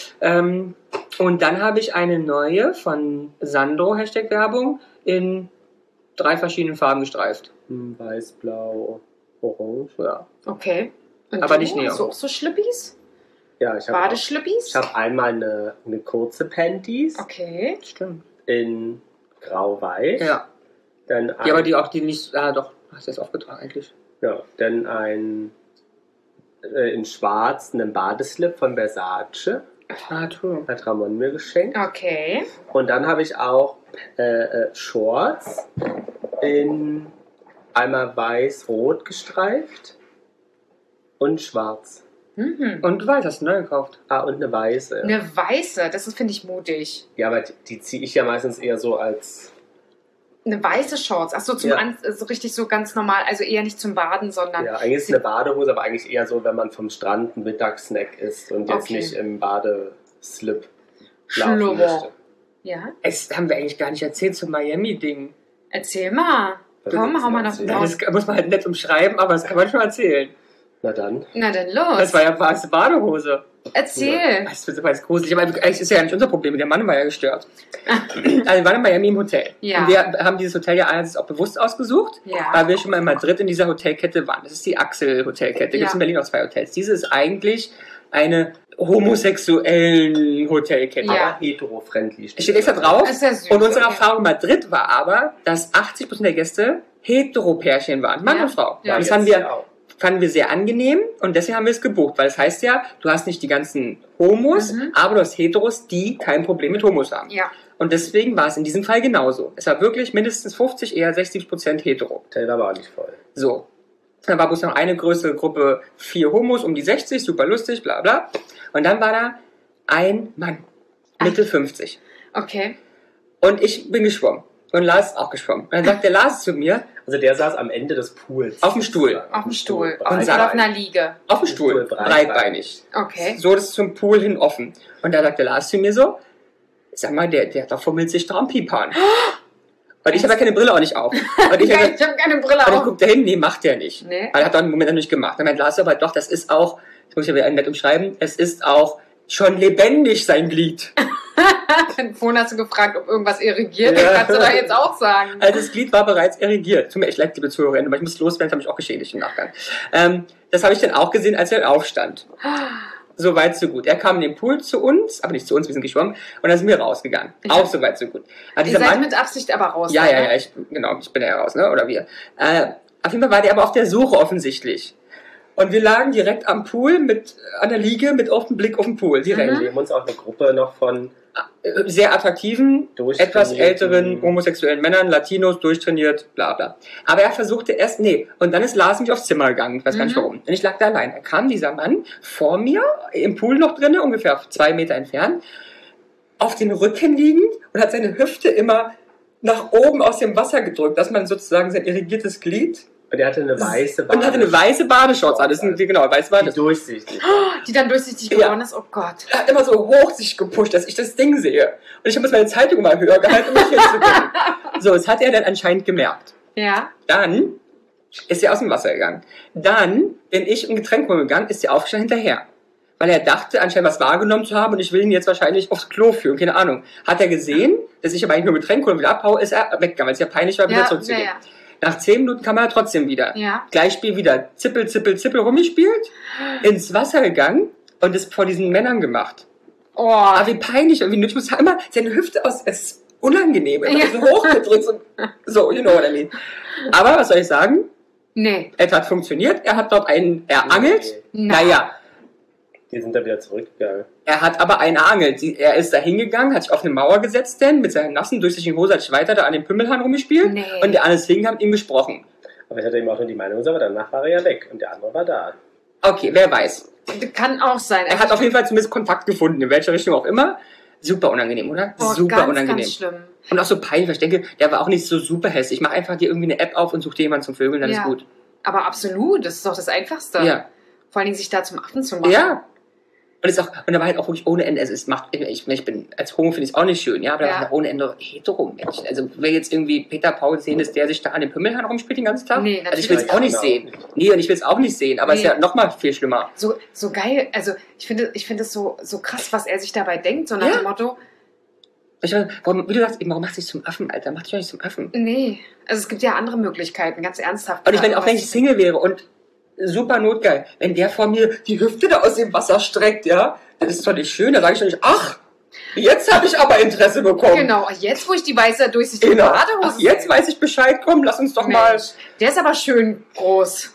S3: Und dann habe ich eine neue von Sandro, Hashtag Werbung, in 3 verschiedenen Farben gestreift.
S1: Weiß, Blau, Orange.
S3: Ja.
S2: Okay. Und
S3: Aber
S2: du?
S3: nicht Neon.
S2: Hast du auch so Schlüppis?
S1: Ja, ich habe
S2: Badeschlüppis?
S1: einmal eine kurze Panties
S2: Okay.
S3: Stimmt.
S1: in grau-weiß.
S3: Ja.
S1: Dann
S3: Die aber die auch, die nicht, doch, hast du das aufgetragen eigentlich.
S1: ja, dann in schwarz einen Badeslip von Versace.
S3: Ah, true.
S1: Hat Ramon mir geschenkt.
S2: Okay.
S1: Und dann habe ich auch Shorts in einmal weiß-rot gestreift. Und schwarz.
S3: Und weiß, hast du neu gekauft?
S1: Ah, und eine weiße.
S2: Eine weiße, das finde ich mutig.
S1: Ja, aber die ziehe ich ja meistens eher so als...
S2: Eine weiße Shorts, ach so, so richtig so ganz normal, also eher nicht zum Baden, sondern...
S1: Ja, eigentlich ist es eine Badehose, aber eigentlich eher so, wenn man vom Strand einen Mittagssnack isst und jetzt nicht im Badeslip laufen möchte.
S2: Ja?
S3: Das haben wir eigentlich gar nicht erzählt zum Miami-Ding.
S2: Erzähl mal. Komm, hau mal noch
S1: Ja,
S2: raus.
S3: Das muss man halt nett umschreiben, aber das kann man schon erzählen.
S1: Na dann.
S2: Na dann los.
S3: Das war ja weiße Badehose.
S2: Erzähl.
S3: Das ist gruselig, aber eigentlich ist ja nicht unser Problem. Der Mann war ja gestört. Also wir waren in Miami im Hotel.
S2: Ja.
S3: Und wir haben dieses Hotel ja alles auch bewusst ausgesucht,
S2: Ja.
S3: weil wir schon mal in Madrid in dieser Hotelkette waren. Das ist die Axel-Hotelkette. Da gibt es in Berlin auch 2 Hotels. Diese ist eigentlich eine homosexuellen Hotelkette.
S2: Ja.
S1: Aber hetero-friendly.
S3: Steht extra drauf.
S2: Ist ja süß,
S3: Und unsere
S2: okay.
S3: Erfahrung in Madrid war aber, dass 80% der Gäste Hetero-Pärchen waren. Mann
S2: Ja.
S3: und Frau.
S2: Ja.
S3: Das
S1: Jetzt ja auch.
S3: fanden wir sehr angenehm und deswegen haben wir es gebucht, weil das heißt ja, du hast nicht die ganzen Homos, aber du hast Heteros, die kein Problem mit Homos haben.
S2: Ja.
S3: Und deswegen war es in diesem Fall genauso. Es war wirklich mindestens 50, eher 60% hetero.
S1: Hotel war aber auch nicht voll.
S3: So. Dann war bloß noch eine größere Gruppe, 4 Homos, um die 60, super lustig, bla bla. Und dann war da ein Mann, Mitte 50.
S2: Okay.
S3: Und ich bin geschwommen. Und Lars ist auch geschwommen. Und dann sagt der Lars zu mir,
S1: Also der saß am Ende des Pools.
S3: Auf dem Stuhl.
S2: Auf dem Stuhl.
S1: Breitbein.
S2: Oder auf einer Liege.
S3: auf dem Stuhl, breitbeinig.
S2: Okay.
S3: So, das ist zum Pool hin offen. Und da sagt der Lars zu mir so, sag mal, der da fummelt sich Traumpipan. Und ich habe ja keine Brille auch nicht auf. Und ich
S2: Ich habe keine Brille
S3: Und ich
S2: auf.
S3: guck da hin, nee, macht der nicht.
S2: Nee.
S3: Weil er hat dann einen Moment noch nicht gemacht. Dann meint Lars aber doch, das ist auch, das muss ich ja wieder nett umschreiben, es ist auch schon lebendig, sein Glied.
S2: Vorhin hast du gefragt, ob irgendwas irrigiert.
S3: Ja.
S2: Das kannst du da jetzt auch sagen.
S3: Also das Glied war bereits erregiert. Tut mir echt leid, liebe Zuhörerinnen, aber ich muss loswerden, das habe ich auch geschädigt im Nachgang. Das habe ich dann auch gesehen, als er aufstand. So weit, so gut. Er kam in den Pool zu uns, aber nicht zu uns, wir sind geschwommen, und dann sind wir rausgegangen. Auch so weit, so gut. Aber
S2: Ihr
S3: dieser
S2: seid
S3: Mann,
S2: mit Absicht aber raus.
S3: ja,
S2: ne?
S3: ja, ja, ich bin ja raus, ne? Oder wir. Auf jeden Fall war der aber auf der Suche offensichtlich. Und wir lagen direkt am Pool an der Liege mit offenem Blick auf den Pool, direkt.
S1: Wir haben uns auch eine Gruppe noch von
S3: Sehr attraktiven,
S1: Durchtrainierten.
S3: etwas älteren homosexuellen Männern, Latinos, durchtrainiert, bla bla. Aber er versuchte erst, und dann ist Lars mich aufs Zimmer gegangen, ich weiß gar nicht warum. Und ich lag da allein. Da kam dieser Mann vor mir, im Pool noch drinne, ungefähr 2 Meter entfernt, auf den Rücken liegend und hat seine Hüfte immer nach oben aus dem Wasser gedrückt, dass man sozusagen sein irrigiertes Glied.
S1: Und er hatte eine weiße
S3: Und hatte eine weiße Badeshorts an. Das sind, genau, weiße
S1: die
S3: Badeshorts.
S1: durchsichtig.
S2: Die dann durchsichtig
S3: Ja.
S2: geworden ist. Oh Gott.
S3: Er hat immer so hoch sich gepusht, dass ich das Ding sehe. Und ich habe jetzt meine Zeitung mal höher gehalten, um mich hinzugucken. So, das hat er dann anscheinend gemerkt.
S2: Ja.
S3: Dann ist er aus dem Wasser gegangen. Dann bin ich ein Getränk holen gegangen, ist er aufgestanden hinterher. Weil er dachte, anscheinend was wahrgenommen zu haben und ich will ihn jetzt wahrscheinlich aufs Klo führen, keine Ahnung. Hat er gesehen, dass ich aber eigentlich nur Getränk holen und wieder abhaue, ist er weggegangen, weil es ja peinlich war, wieder
S2: Ja,
S3: zurückzugehen.
S2: ja.
S3: Nach 10 Minuten kam er trotzdem wieder.
S2: Ja.
S3: Gleichspiel wieder. Zippel, zippel, zippel rumgespielt, ins Wasser gegangen und es vor diesen Männern gemacht.
S2: Oh.
S3: Aber wie peinlich und wie nötig. Ich muss immer seine Hüfte aus. Es ist unangenehm. Er hat so hochgedrückt. So, you know what I mean. Aber was soll ich sagen?
S2: Nee.
S3: Es hat funktioniert. Er hat dort er angelt.
S2: Nein.
S3: Naja,
S1: Die sind da wieder zurückgegangen.
S3: er hat aber einen angelt. Er ist da hingegangen, hat sich auf eine Mauer gesetzt, denn mit seiner nassen, durchsichtigen Hose hat sich weiter da an den Pümmelhahn rumgespielt.
S2: Nee.
S3: Und der andere Sing hat mit ihm gesprochen.
S1: Aber ich hatte ihm auch nur die Meinung gesagt, aber danach war er ja weg und der andere war da.
S3: Okay, wer weiß.
S2: Kann auch sein.
S3: Er hat auf jeden Fall zumindest Kontakt gefunden, in welcher Richtung auch immer. Super unangenehm, oder? Super
S2: ganz,
S3: unangenehm.
S2: ganz schlimm.
S3: Und auch so peinlich, weil ich denke, der war auch nicht so super hässlich. Ich mache einfach dir irgendwie eine App auf und such dir jemanden zum Vögeln, dann
S2: Ja.
S3: ist gut.
S2: Aber absolut, das ist doch das Einfachste.
S3: Ja.
S2: Vor allen Dingen sich da zum Affen zu machen.
S3: Ja. Und er war halt auch wirklich ohne Ende. Also ich bin, als Homo finde ich es auch nicht schön, ja, aber
S2: Ja.
S3: da war ohne Ende Hetero-Menschen. Also, wer jetzt irgendwie Peter Paul sehen ist, der sich da an den Pümmelhahn rumspielt den ganzen Tag?
S2: Nee,
S3: also ich will es
S2: natürlich
S3: auch nicht
S1: nicht.
S3: sehen. Nee, und ich will es auch nicht sehen, aber es ist
S2: Nee.
S3: ja nochmal viel schlimmer.
S2: So geil, also ich finde es so krass, was er sich dabei denkt, so nach
S3: Ja.
S2: dem Motto,
S3: Ich meine, wie du sagst, warum machst du dich zum Affen, Alter? Mach dich doch nicht zum Affen.
S2: nee, also es gibt ja andere Möglichkeiten, ganz ernsthaft.
S3: Und ich meine, auch wenn ich Single wäre und super notgeil, wenn der vor mir die Hüfte da aus dem Wasser streckt, ja, das ist doch nicht schön, da sage ich doch nicht, ach, jetzt habe ich aber Interesse bekommen.
S2: Genau, jetzt wo ich die weiße durchsichtige
S3: Genau.
S2: Badehose
S3: Ach, jetzt
S2: sehe.
S3: weiß ich Bescheid, komm, lass uns doch mal.
S2: Mensch, der ist aber schön groß.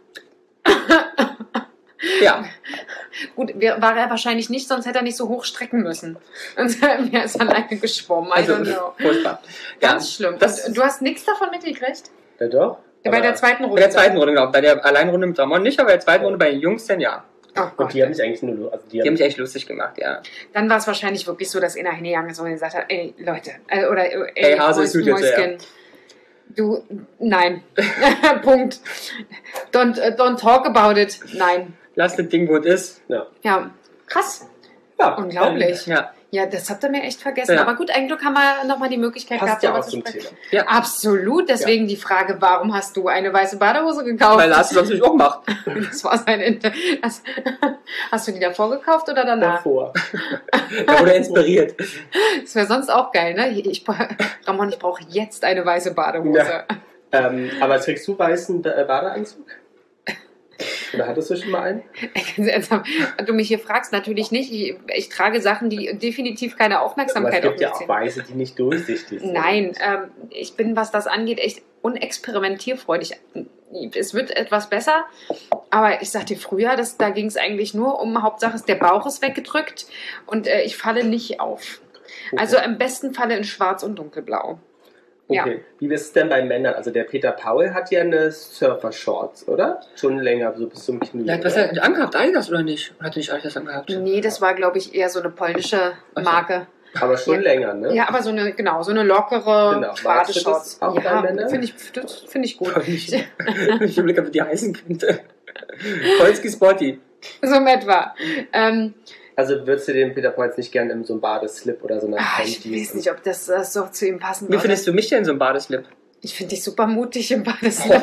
S3: Ja,
S2: Gut, war er wahrscheinlich nicht, sonst hätte er nicht so hoch strecken müssen. Und er ist alleine geschwommen, I
S3: also
S2: don't know.
S3: furchtbar.
S2: Ganz schlimm.
S3: Das,
S2: Und du hast nichts davon mitgekriegt?
S1: Ja doch.
S2: Bei der zweiten Runde.
S3: Bei der zweiten Runde, genau. Bei der Alleinrunde mit Ramon nicht, aber bei der zweiten Runde bei den Jungs dann ja.
S2: Oh Gott.
S1: Und die haben mich eigentlich nur... Also
S3: Die haben mich echt lustig gemacht, ja.
S2: Dann war es wahrscheinlich wirklich so, dass einer hingegangen ist und gesagt hat, ey, Leute,
S3: Ey, Hase, es tut jetzt
S2: Mäuschen, du, nein. Punkt. Don't talk about it. Nein.
S3: Lass das Ding, wo es ist.
S2: Ja, krass.
S1: Ja,
S2: Unglaublich.
S3: Ja.
S2: Ja, das habt ihr mir echt vergessen.
S3: Ja.
S2: Aber gut, ein Glück haben wir nochmal die Möglichkeit
S1: passt
S2: gehabt,
S1: ja
S2: darüber
S1: auch
S2: zu
S1: zum
S2: sprechen.
S1: Thema.
S3: Ja.
S2: Absolut. Deswegen die Frage, warum hast du eine weiße Badehose gekauft?
S3: Weil Lars es sonst nicht auch macht.
S2: Das war sein Hast du die davor gekauft oder danach?
S1: Davor.
S3: Da wurde er inspiriert.
S2: Das wäre sonst auch geil, ne? Ramon, ich brauche jetzt eine weiße Badehose.
S1: Ja. Aber trägst du weißen Badeanzug? Oder hattest du schon mal einen?
S2: Ganz ernsthaft, wenn du mich hier fragst, natürlich nicht. Ich trage Sachen, die definitiv keine
S1: Aber
S2: Aufmerksamkeit
S1: es
S2: auf
S1: gibt
S2: mich
S1: ja auch
S2: ziehen.
S1: weiße, die nicht durchsichtig sind.
S2: Nein, ich bin, was das angeht, echt unexperimentierfreudig. Es wird etwas besser, aber ich sagte früher, da ging es eigentlich nur um, Hauptsache der Bauch ist weggedrückt und ich falle nicht auf.
S1: Okay.
S2: Also im besten Falle in schwarz und dunkelblau.
S1: Okay.
S2: Ja.
S1: Wie ist es denn bei Männern? Also der Peter Paul hat ja eine Surfer-Shorts, oder? Schon länger, so bis zum Knie.
S3: Ja, was
S1: oder?
S3: hat er angehabt? Adidas oder nicht? Oder hat er nicht Adidas angehabt?
S2: Nee, das war, glaube ich, eher so eine polnische Marke.
S1: Aber schon
S2: Ja.
S1: länger, ne?
S2: Ja, aber so eine lockere
S1: Genau.
S2: Badeshorts.
S1: Magst du das auch bei
S2: Ja,
S1: Männern?
S2: finde ich gut.
S3: Ich überlege, ob die heißen könnte. Polski Sporty.
S2: So in etwa.
S1: Also würdest du den Peter Paul jetzt nicht gerne in so einem Badeslip oder so einer
S2: Ich weiß nicht, ob das so zu ihm passen
S3: Wie
S2: würde.
S3: findest du mich denn so ein Badeslip?
S2: Ich finde dich super mutig im Badeslip.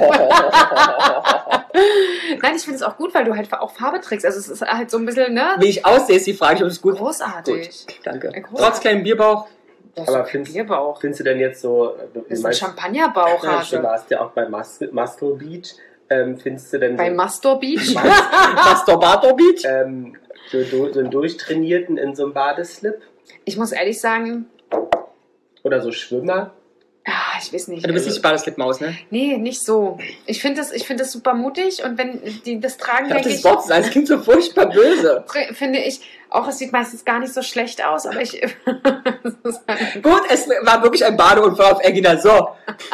S2: Nein, ich finde es auch gut, weil du halt auch Farbe trägst. Also es ist halt so ein bisschen, ne?
S3: Wie ich aussehe, ist die Frage, ob es gut.
S2: Großartig.
S3: Gut, danke.
S2: Großartig.
S3: Trotz kleinem Bierbauch.
S2: Das
S1: Aber
S2: ist ein
S1: findest-
S2: Bierbauch.
S1: Findest du denn jetzt so...
S2: Das ist ein Champagnerbauch.
S1: Ja, du
S2: Hase.
S1: warst ja auch bei Muscle Beach. Findest du denn
S2: Bei
S1: so,
S2: Mastor Beach.
S3: Masturbator Beach.
S1: so einen durchtrainierten in so einem Badeslip?
S2: Ich muss ehrlich sagen,
S1: Oder so Schwimmer?
S2: ich weiß nicht.
S3: Du bist nicht Badeslip-Maus, ne?
S2: Nee, nicht so. Ich finde das super mutig und wenn die das tragen,
S3: Ich hab
S2: denke
S3: das
S2: ich,
S3: Wort sein, das klingt so furchtbar böse.
S2: finde ich, auch es sieht meistens gar nicht so schlecht aus, aber ich. Das ist halt-
S3: Gut, es war wirklich ein Badeunfall auf Egina. So.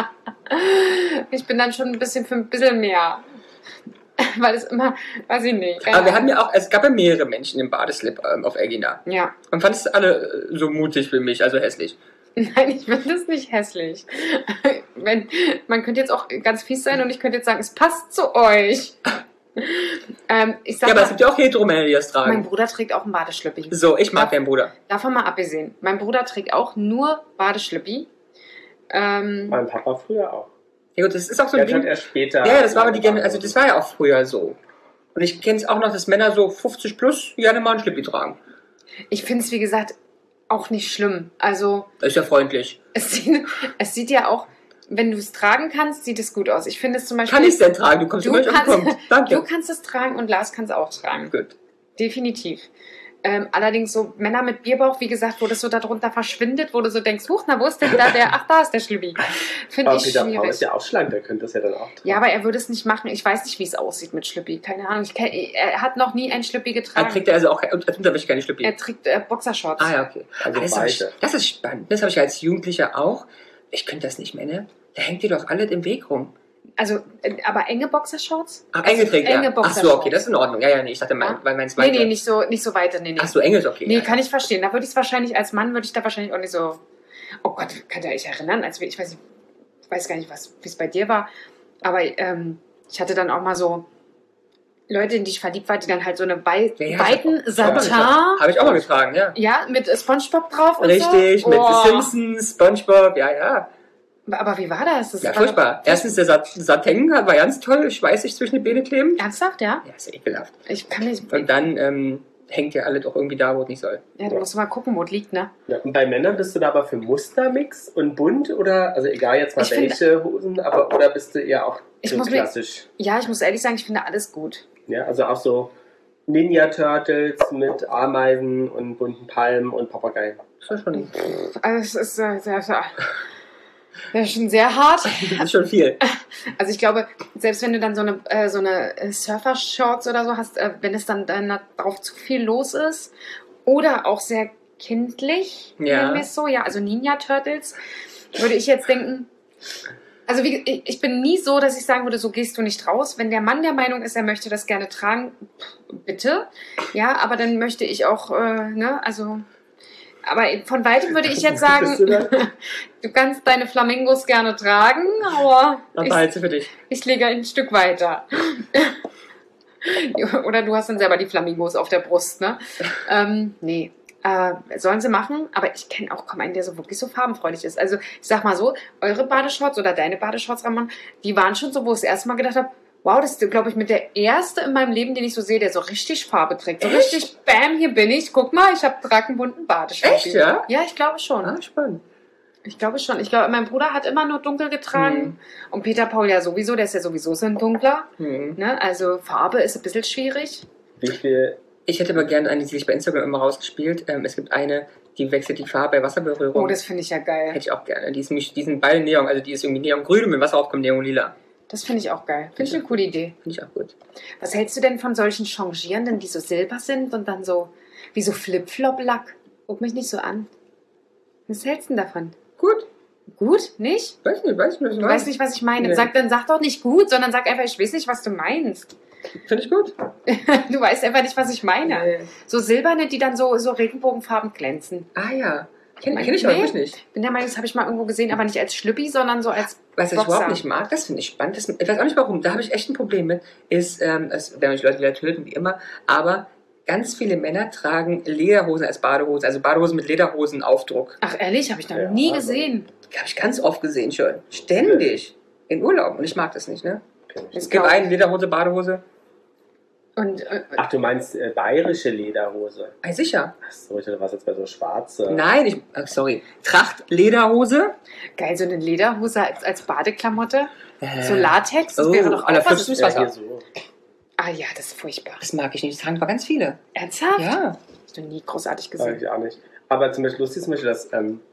S2: Ich bin dann schon ein bisschen für ein bisschen mehr. Weil es immer, weiß ich nicht.
S3: Aber wir haben ja auch, es gab ja mehrere Menschen im Badeslip auf Egina.
S2: Ja.
S3: Und fandest du alle so mutig für mich, also hässlich?
S2: Nein, ich finde das nicht hässlich. Man könnte jetzt auch ganz fies sein und ich könnte jetzt sagen, es passt zu euch. Ich sag
S3: Ja, aber es
S2: mal,
S3: gibt ja auch Heteromänner, die das
S2: mein
S3: tragen.
S2: Bruder trägt auch einen Badeschlüppi.
S3: So, ich mag deinen Bruder.
S2: Davon mal abgesehen. Mein Bruder trägt auch nur Badeschlüppi.
S1: Mein Papa früher auch.
S3: Ja gut, das ist auch so
S1: Der
S3: ein
S1: hat
S3: Ding.
S1: erst später...
S3: Ja, das war aber also das war ja auch früher so. Und ich kenne es auch noch, dass Männer so 50 plus gerne mal einen Schlippi tragen.
S2: Ich finde es, wie gesagt, auch nicht schlimm. Also,
S3: Das ist ja freundlich.
S2: es sieht ja auch, wenn du es tragen kannst, sieht es gut aus. Ich finde es zum Beispiel...
S3: Kann ich es denn tragen? Du kommst
S2: Du
S3: immer nicht auf den Punkt.
S2: du
S3: Danke.
S2: kannst es tragen und Lars kann es auch tragen.
S3: Gut.
S2: Definitiv. Allerdings so Männer mit Bierbauch, wie gesagt, wo das so darunter verschwindet, wo du so denkst, huch, na wo ist denn da der, ach da ist der Schlübbi. Finde
S1: Aber
S2: ich
S1: Peter Paul
S2: schwierig.
S1: ist ja auch schlank, der könnte das ja dann auch tragen.
S2: Ja, aber er würde es nicht machen. Ich weiß nicht, wie es aussieht mit Schlüppi. Keine Ahnung. Er hat noch nie ein Schlüppi
S3: Dann
S2: getragen.
S3: trägt er also auch als Unterwäsche keine Schlippi.
S2: Er trägt Boxershorts.
S3: Ah ja, okay.
S1: Also
S3: das,
S1: beide.
S3: das ist spannend. Das habe ich als Jugendlicher auch. Ich könnte das nicht mehr, ne? Da hängt dir doch alles im Weg rum.
S2: Also, aber enge Boxershorts?
S3: Ach, enge trägt er.
S2: enge
S3: Ach so,
S2: Boxershorts.
S3: okay, das ist in Ordnung. Ja, nee, ich dachte,
S2: Ja?
S3: weil meins
S2: Nee,
S3: weiter.
S2: nee, nicht so weiter. Nee, nee.
S3: Ach so, enge ist okay.
S2: Nee,
S3: ja,
S2: kann ich verstehen. Da würde ich es wahrscheinlich, als Mann würde ich da wahrscheinlich auch nicht so. Oh Gott, kann ich mich erinnern, ich weiß gar nicht, wie es bei dir war. Aber ich hatte dann auch mal so Leute, in die ich verliebt war, die dann halt so eine
S3: Ja,
S2: weiten Satin.
S3: Habe ich auch mal getragen, ja.
S2: Ja, mit Spongebob drauf und
S3: Richtig,
S2: so.
S3: mit
S2: Oh.
S3: The Simpsons, Spongebob, ja.
S2: Aber wie war das? Das
S3: Ja,
S2: war
S3: furchtbar. Erstens, der Satin war ganz toll, schweißig zwischen die Beine kleben.
S2: Ernsthaft, ja?
S3: Ja, ist ja ekelhaft.
S2: Ich kann nicht.
S3: Und dann hängt ja alle doch irgendwie da, wo es nicht soll.
S2: Ja, du musst mal gucken, wo es liegt, ne?
S1: Ja, und bei Männern bist du da aber für Mustermix und bunt oder, also egal jetzt mal
S2: Ich finde-
S1: welche Hosen, aber oder bist du eher auch
S2: Ich
S1: so
S2: muss mir-
S1: klassisch?
S2: Ja, ich muss ehrlich sagen, ich finde alles gut.
S1: Ja, also auch so Ninja Turtles mit Ameisen und bunten Palmen und Papageien.
S3: Das ist schon,
S2: Also es ist schon sehr hart.
S3: das ist schon viel.
S2: Also ich glaube, selbst wenn du dann so eine Surfer-Shorts oder so hast, wenn es dann drauf zu viel los ist oder auch sehr kindlich,
S3: Ja.
S2: nennen wir es so, ja, also Ninja Turtles, würde ich jetzt denken, Also ich bin nie so, dass ich sagen würde, so gehst du nicht raus. Wenn der Mann der Meinung ist, er möchte das gerne tragen, bitte. Ja, aber dann möchte ich auch, also... Aber von weitem würde ich jetzt sagen, du kannst deine Flamingos gerne tragen, aber
S3: behalte für dich.
S2: Ich lege ein Stück weiter. Oder du hast dann selber die Flamingos auf der Brust, ne? Nee. Sollen sie machen, aber ich kenne auch kaum einen, der so wirklich so farbenfreudig ist. Also ich sag mal so, eure Badeshorts oder deine Badeshorts, Ramon, die waren schon so, wo ich das erste Mal gedacht habe, wow, das ist, glaube ich, mit der erste in meinem Leben, den ich so sehe, der so richtig Farbe trägt. So richtig, bam, hier bin ich. Guck mal, ich habe einen bunten Badeshort.
S3: Echt, ja?
S2: Ja, ich glaube schon.
S3: Ah, spannend.
S2: Ich glaube schon. Ich glaube, mein Bruder hat immer nur dunkel getragen. Und Peter Paul ja sowieso, der ist ja sowieso so ein Dunkler. Ne? Also Farbe ist ein bisschen schwierig.
S1: Wie viel?
S3: Ich hätte aber gerne eine, die sich bei Instagram immer rausgespielt. Es gibt eine, die wechselt die Farbe bei Wasserberührung.
S2: Oh, das finde ich ja geil.
S3: Hätte ich auch gerne. Die sind beide Neon, also die ist irgendwie Neongrün und mit Wasser aufkommt Neonlila.
S2: Das finde ich auch geil. Finde ich eine coole Idee.
S3: Finde ich auch gut.
S2: Was hältst du denn von solchen Changierenden, die so silber sind und dann so, wie so Flip-Flop-Lack? Guck mich nicht so an. Was hältst du denn davon?
S3: Gut.
S2: Gut? Nicht?
S3: Weiß nicht.
S2: Du weißt nicht, was ich meine.
S3: Nee.
S2: Dann sag doch nicht gut, sondern sag einfach, ich weiß nicht, was du meinst.
S3: Finde ich gut.
S2: Du weißt einfach nicht, was ich meine.
S3: Nee.
S2: So silberne, die dann so Regenbogenfarben glänzen.
S3: Ah ja. Kenn ich wirklich nicht.
S2: Bin der Meinung, das habe ich mal irgendwo gesehen, aber nicht als Schlüppi, sondern so als
S3: Was ich
S2: Boxer.
S3: überhaupt nicht mag, das finde ich spannend. Ich weiß auch nicht warum, da habe ich echt ein Problem mit, ist, es werden mich Leute wieder töten, wie immer, aber ganz viele Männer tragen Lederhosen als Badehose, also Badehosen mit Lederhosenaufdruck.
S2: Ach ehrlich, habe ich noch
S1: Ja,
S2: nie
S1: also-
S2: gesehen.
S3: Habe ich ganz oft gesehen schon. Ständig. In Urlaub. Und ich mag das nicht, ne?
S2: Das
S3: Es gibt
S2: glaub-
S3: einen Lederhose, Badehose.
S2: Und
S1: Ach, du meinst bayerische Lederhose?
S3: Ah, sicher.
S1: Achso, ich dachte, was jetzt bei so schwarze.
S3: Nein, sorry. Tracht, Lederhose.
S2: geil, so eine Lederhose als Badeklamotte. So Latex, das
S3: Oh,
S2: wäre doch auch
S3: aller
S2: was.
S3: Füchse-
S1: Ja,
S3: Wasser.
S1: hier so.
S2: Ah ja, das ist furchtbar.
S3: Das mag ich nicht. Das tragen aber ganz viele.
S2: Ernsthaft?
S3: Ja.
S2: Hast du nie großartig
S1: Sag
S2: gesehen.
S1: ich auch nicht. Aber zum Beispiel lustig ist zum Beispiel, dass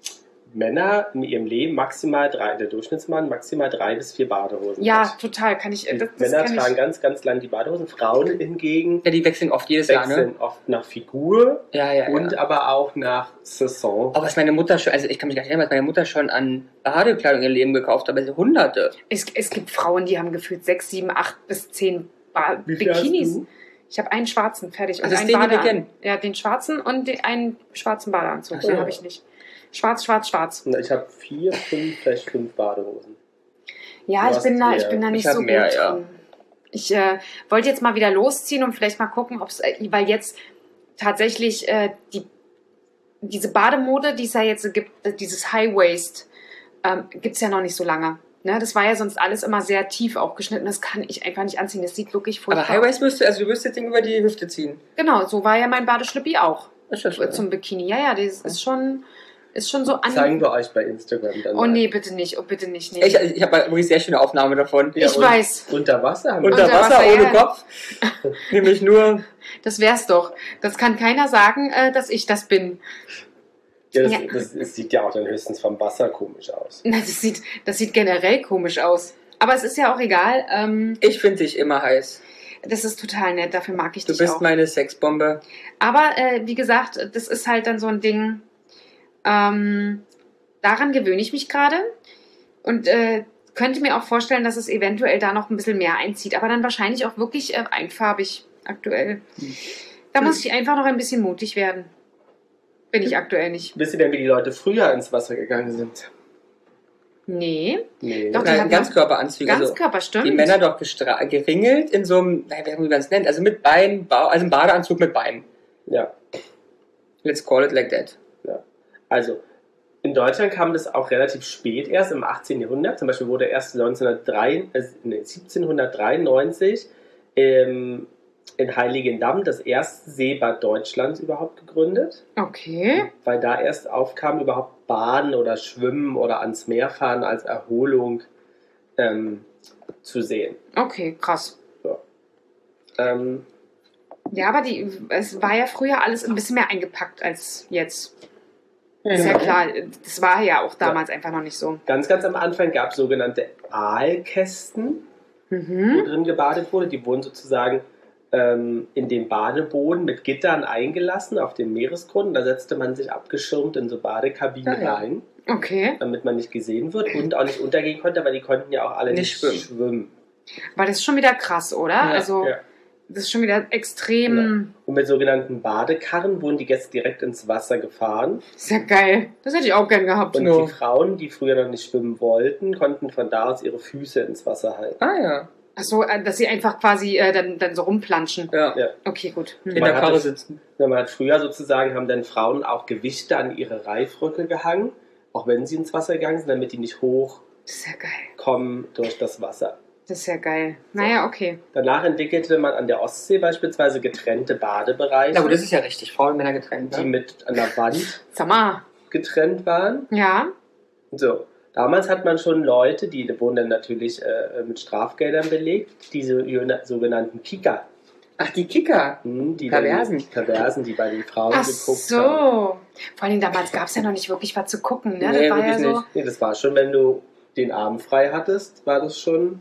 S1: Männer in ihrem Leben der Durchschnittsmann maximal 3 bis 4 Badehosen
S2: Ja,
S1: hat.
S2: total. Kann ich.
S1: Die
S2: Das
S1: Männer
S2: kann
S1: tragen
S2: ich.
S1: ganz, ganz lang die Badehosen. Frauen hingegen
S3: Ja, die wechseln oft jedes Jahr, ne?
S1: wechseln oft nach Figur
S3: Ja.
S1: und aber auch nach Saison.
S3: Aber was meine Mutter schon, also ich kann mich gar nicht erinnern, was meine Mutter schon an Badekleidung in ihr Leben gekauft hat, also Hunderte.
S2: Es gibt Frauen, die haben gefühlt 6, 7, 8 bis 10
S1: Wie viel
S2: Bikinis.
S1: hast du?
S2: Ich habe einen schwarzen, fertig.
S3: Also
S2: einen
S3: den, den wir
S2: Badean-
S3: kennen.
S2: Ja, den schwarzen und einen schwarzen Badeanzug.
S3: Ach so.
S2: Den habe ich nicht. Schwarz, schwarz, schwarz.
S1: Na, ich habe 4, 5, vielleicht 5 Badehosen.
S2: Ja,
S1: Du
S2: ich
S1: hast
S2: bin da
S1: mehr.
S2: nicht
S3: Ich hab
S2: so
S3: mehr,
S2: gut
S3: ja.
S2: drin. Ich wollte jetzt mal wieder losziehen und vielleicht mal gucken, ob es, weil jetzt tatsächlich diese Bademode, die es ja jetzt gibt, dieses High Waist, gibt es ja noch nicht so lange. Ne? Das war ja sonst alles immer sehr tief aufgeschnitten. Das kann ich einfach nicht anziehen. Das sieht wirklich furchtbar
S3: Aber Highways du wirst das Ding über die Hüfte ziehen.
S2: Genau, so war ja mein Badeschlüppi auch.
S3: Ist das so?
S2: Zum Bikini. Ja, das ist schon so
S1: Zeigen wir euch bei Instagram dann
S2: Oh
S1: mal.
S2: nee, bitte nicht. Oh, bitte nicht. Nee.
S3: Ich habe wirklich sehr schöne Aufnahme davon.
S1: Ja,
S2: Ich
S1: und
S2: weiß.
S1: Unter Wasser haben wir.
S3: Unter
S2: Unter
S3: Wasser,
S2: Wasser,
S3: ohne
S2: ja.
S3: Kopf. Nämlich nur.
S2: Das wär's doch. Das kann keiner sagen, dass ich das bin.
S1: Ja,
S2: Ja.
S1: das sieht ja auch dann höchstens vom Wasser komisch aus.
S2: Na, das sieht generell komisch aus. Aber es ist ja auch egal.
S3: Ich finde dich immer heiß.
S2: Das ist total nett. Dafür mag ich
S3: Du
S2: dich
S3: bist
S2: auch.
S3: meine Sexbombe.
S2: Aber wie gesagt, das ist halt dann so ein Ding. Daran gewöhne ich mich gerade. Und könnte mir auch vorstellen, dass es eventuell da noch ein bisschen mehr einzieht. Aber dann wahrscheinlich auch wirklich einfarbig aktuell. Da muss ich einfach noch ein bisschen mutig werden. Bin ich aktuell nicht.
S1: Wisst ihr denn, wie die Leute früher ins Wasser gegangen sind?
S2: Nee.
S1: Nee.
S2: Doch, die
S3: Nein,
S2: hatten
S3: Ganzkörperanzüge.
S2: Ganzkörper, stimmt.
S3: Die Männer doch geringelt in so einem, wie man es nennt, also mit Beinen, also ein Badeanzug mit Beinen.
S1: Ja,
S3: Let's call it like that.
S1: ja. Also, in Deutschland kam das auch relativ spät erst im 18. Jahrhundert. Zum Beispiel wurde erst 1793 in Heiligendamm das erste Seebad Deutschlands überhaupt gegründet.
S2: Okay.
S1: Weil da erst aufkam, überhaupt Baden oder Schwimmen oder ans Meer fahren als Erholung zu sehen.
S2: Okay, krass.
S1: Ähm,
S2: Ja, aber es war ja früher alles ein bisschen mehr eingepackt als jetzt. Ist ja klar, das war ja auch damals einfach noch nicht so.
S1: Ganz, ganz am Anfang gab es sogenannte Aalkästen, wo drin gebadet wurde. Die wurden sozusagen in den Badeboden mit Gittern eingelassen auf den Meeresgrund. Da setzte man sich abgeschirmt in so Badekabinen rein.
S2: Okay.
S1: damit man nicht gesehen wird und auch nicht untergehen konnte, weil die konnten ja auch alle nicht schwimmen.
S2: Weil das ist schon wieder krass, oder?
S3: Ja,
S2: Also,
S1: ja.
S2: das ist schon wieder extrem.
S1: Und mit sogenannten Badekarren wurden die Gäste direkt ins Wasser gefahren.
S2: Ist ja geil. Das hätte ich auch gern gehabt.
S1: Und die Frauen, die früher noch nicht schwimmen wollten, konnten von da aus ihre Füße ins Wasser halten.
S3: Ah ja.
S2: Achso, dass sie einfach quasi dann so rumplanschen.
S3: Ja.
S1: Ja.
S2: Okay, gut.
S3: In der Karre sitzen.
S1: Ja, man hat früher sozusagen, haben dann Frauen auch Gewichte an ihre Reifröcke gehangen, auch wenn sie ins Wasser gegangen sind, damit die nicht
S2: Das ist ja geil.
S1: hochkommen durch das Wasser.
S2: Das ist ja geil. Naja, okay.
S1: Danach entwickelte man an der Ostsee beispielsweise getrennte Badebereiche,
S3: Na gut, das ist ja richtig. Frauen und Männer getrennt.
S1: die
S3: Ne?
S1: mit an der Wand
S2: Sag mal.
S1: getrennt waren.
S2: Ja.
S1: So, damals hat man schon Leute, die wurden dann natürlich mit Strafgeldern belegt, diese sogenannten Kicker.
S3: Ach, die Kicker.
S1: Die
S3: Perversen.
S1: Perversen, die bei den Frauen
S2: Ach
S1: geguckt
S2: so.
S1: haben.
S2: Vor allem damals gab es ja noch nicht wirklich was zu gucken, ne?
S3: Nee,
S2: Das war ja
S3: wirklich
S2: so.
S3: nicht.
S1: Nee, das war schon, wenn du den Abend frei hattest, war das schon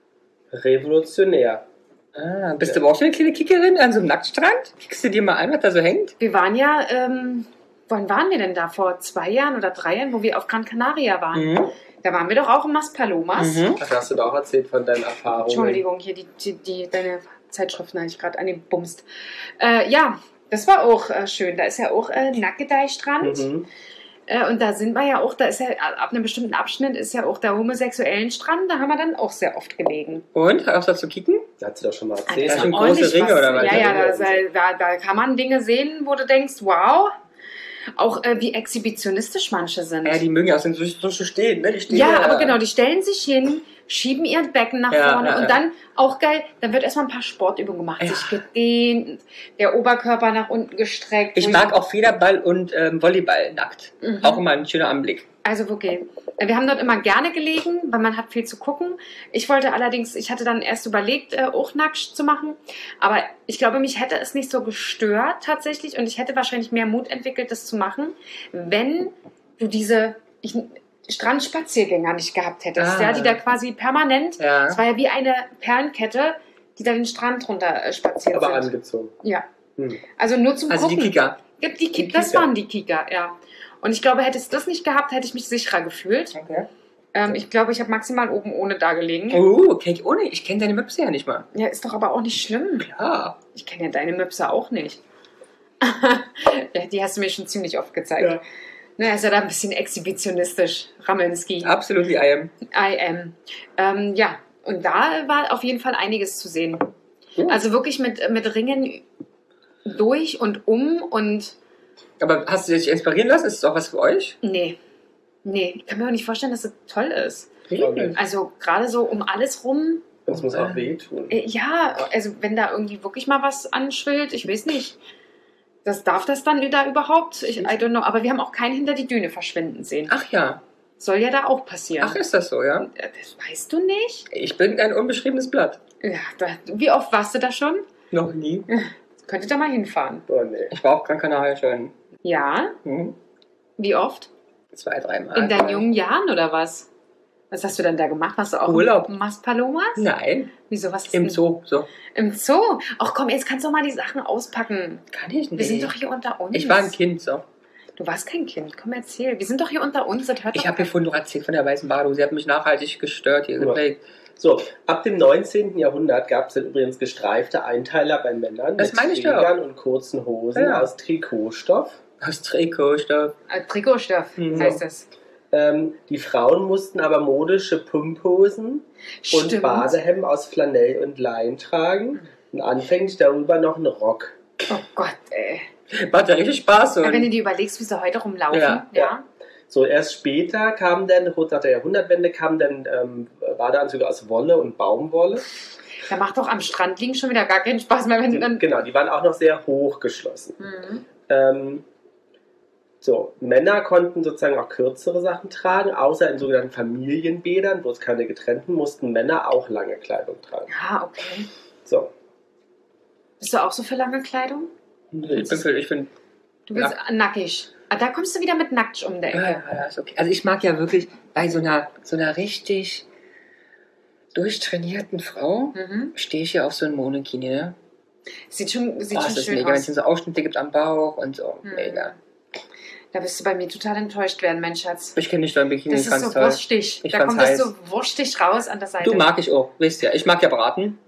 S1: revolutionär.
S3: Ah, bist du aber auch so eine kleine Kickerin an so einem Nacktstrand? Kickst du dir mal an, was da so hängt?
S2: Wir waren ja, wann waren wir denn da? Vor 2 Jahren oder 3 Jahren, wo wir auf Gran Canaria waren.
S3: Mhm.
S2: Da waren wir doch auch in Maspalomas.
S3: Mhm.
S1: Ach, hast du da auch erzählt von deinen Erfahrungen?
S2: Entschuldigung, hier deine Zeitschriften habe ich gerade angebumst. Ja, das war auch schön. Da ist ja auch Nackedei-Strand.
S1: Mhm.
S2: Und da sind wir ja auch, da ist ja ab einem bestimmten Abschnitt ist ja auch der homosexuellen Strand, da haben wir dann auch sehr oft gelegen.
S3: Und? Hörst du da zu kicken?
S1: Das hat sie doch schon mal
S2: Da
S1: erzählt.
S3: sind große
S2: ordentlich
S3: Ringe oder was?
S2: Ja,
S1: Ja,
S2: da kann man Dinge sehen, wo du denkst, wow, auch wie exhibitionistisch manche sind.
S3: Ja, die mögen ja auch so stehen, ne? Die stehen
S2: Ja, aber genau, die stellen sich hin, schieben ihr Becken nach
S3: Ja,
S2: vorne
S3: ja,
S2: und
S3: ja.
S2: dann, auch geil, dann wird erstmal ein paar Sportübungen gemacht.
S3: Ja.
S2: Sich gedehnt, der Oberkörper nach unten gestreckt.
S3: Ich mag auch Federball und Volleyball nackt.
S2: Mhm.
S3: Auch immer ein schöner Anblick.
S2: Also wirklich. Wir haben dort immer gerne gelegen, weil man hat viel zu gucken. Ich hatte dann erst überlegt, auch nackt zu machen. Aber ich glaube, mich hätte es nicht so gestört tatsächlich. Und ich hätte wahrscheinlich mehr Mut entwickelt, das zu machen, wenn du diese Strandspaziergänger nicht gehabt hättest.
S3: Ah.
S2: Ja, die da quasi permanent,
S3: Ja.
S2: es war ja wie eine Perlenkette, die da den Strand runter spaziert
S1: Aber
S2: sind.
S1: angezogen.
S2: Ja.
S1: Hm.
S2: Also nur zum
S3: Also
S2: Gucken.
S3: die Kicker.
S2: Ja,
S1: Die
S2: das
S1: Kicker.
S2: waren die Kicker, ja. Und ich glaube, hätte es das nicht gehabt, hätte ich mich sicherer gefühlt.
S3: Okay.
S2: Ich glaube, ich habe maximal oben ohne da gelegen.
S3: Kenn ich ohne. Ich kenne deine Möpse ja nicht mal.
S2: Ja, ist doch aber auch nicht schlimm.
S3: Ja.
S2: Ich kenne ja deine Möpse auch nicht. Ja, die hast du mir schon ziemlich oft gezeigt.
S3: Ja.
S2: Na, ist ja da ein bisschen exhibitionistisch. Ramelski.
S3: Absolutely I am.
S2: I am. Ja, und da war auf jeden Fall einiges zu sehen.
S3: Gut.
S2: Also wirklich mit Ringen durch und um und
S3: Aber hast du dich inspirieren lassen? Ist es auch was für euch?
S2: nee. Ich kann mir auch nicht vorstellen, dass es toll ist.
S1: Okay.
S2: Also gerade so um alles rum.
S1: Das muss auch wehtun.
S2: Ja, also wenn da irgendwie wirklich mal was anschwillt, ich weiß nicht. Darf das dann da überhaupt? I don't know. Aber wir haben auch keinen hinter die Düne verschwinden sehen.
S3: Ach ja.
S2: Soll ja da auch passieren.
S3: Ach, ist das so, ja?
S2: Das weißt du nicht?
S3: Ich bin ein unbeschriebenes Blatt.
S2: Ja, wie oft warst du da schon?
S3: Noch nie.
S2: Könntet ihr mal hinfahren.
S1: Oh, nee.
S3: Ich war auf Gran Canaria schon
S2: Ja? Wie oft?
S3: 2, 3 Mal.
S2: In deinen jungen Jahren oder was? Was hast du denn da gemacht? Warst du auch
S3: Urlaub.
S2: in Maspalomas?
S3: Nein,
S2: Wieso? Was ist
S3: im
S2: denn-
S3: Zoo. So.
S2: Im Zoo? Ach komm, jetzt kannst du mal die Sachen auspacken.
S3: Kann ich nicht.
S2: Wir sind doch hier unter uns.
S3: Ich war ein Kind, so.
S2: Du warst kein Kind. Komm, erzähl. Wir sind doch hier unter uns. Das hört
S3: Ich
S2: doch
S3: habe dir vorhin noch erzählt von der weißen Badung. Sie hat mich nachhaltig gestört hier.
S1: Ja.
S3: geprägt.
S1: So, ab dem 19. Jahrhundert gab es dann übrigens gestreifte Einteiler bei Männern
S3: Das
S1: mit
S3: meine ich doch.
S1: Trägern und kurzen Hosen
S3: Ja.
S1: aus Trikotstoff.
S3: Aus Trikotstoff.
S2: Trikotstoff
S3: Mhm.
S2: heißt das.
S1: Die Frauen mussten aber modische Pumphosen und
S2: Stimmt.
S1: Badehemden aus Flanell und Lein tragen und anfänglich darüber noch einen Rock.
S2: Oh Gott, ey.
S3: Macht ja richtig Spaß.
S2: Ja, wenn du
S3: Und
S2: dir überlegst, wie sie heute rumlaufen.
S3: Ja.
S2: Ja.
S1: So, erst später kam dann, kurz nach der Jahrhundertwende, kamen dann Badeanzüge aus Wolle und Baumwolle.
S2: Da macht doch am Strand liegen schon wieder gar keinen Spaß mehr, wenn du dann...
S1: Genau, die waren auch noch sehr hoch geschlossen.
S2: Mhm.
S1: So, Männer konnten sozusagen auch kürzere Sachen tragen, außer in sogenannten Familienbädern, wo es keine getrennten, mussten Männer auch lange Kleidung tragen.
S2: Ja, okay.
S1: So,
S2: Bist du auch so für lange Kleidung?
S3: ich bin
S2: Du bist nackig. Ah, da kommst du wieder mit nackt um der Ecke.
S3: ja, ist okay. Also ich mag ja wirklich bei so einer richtig durchtrainierten Frau
S2: Mhm.
S3: stehe ich ja auf so ein Monokini, ne?
S2: Sieht schon
S3: Das ist
S2: schön
S3: mega, wenn
S2: aus.
S3: es so Ausschnitte gibt am Bauch und so.
S2: Mhm.
S3: Mega.
S2: Da wirst du bei mir total enttäuscht werden, mein Schatz.
S3: Ich kenne dich da im Bikini,
S2: Das
S3: ich
S2: ist
S3: fand's
S2: so
S3: toll.
S2: wurstig.
S3: Ich
S2: Da
S3: fand's
S2: kommt das
S3: heiß.
S2: so wurstig raus an der Seite.
S3: Du mag ich auch, wisst ihr. Ich mag ja braten.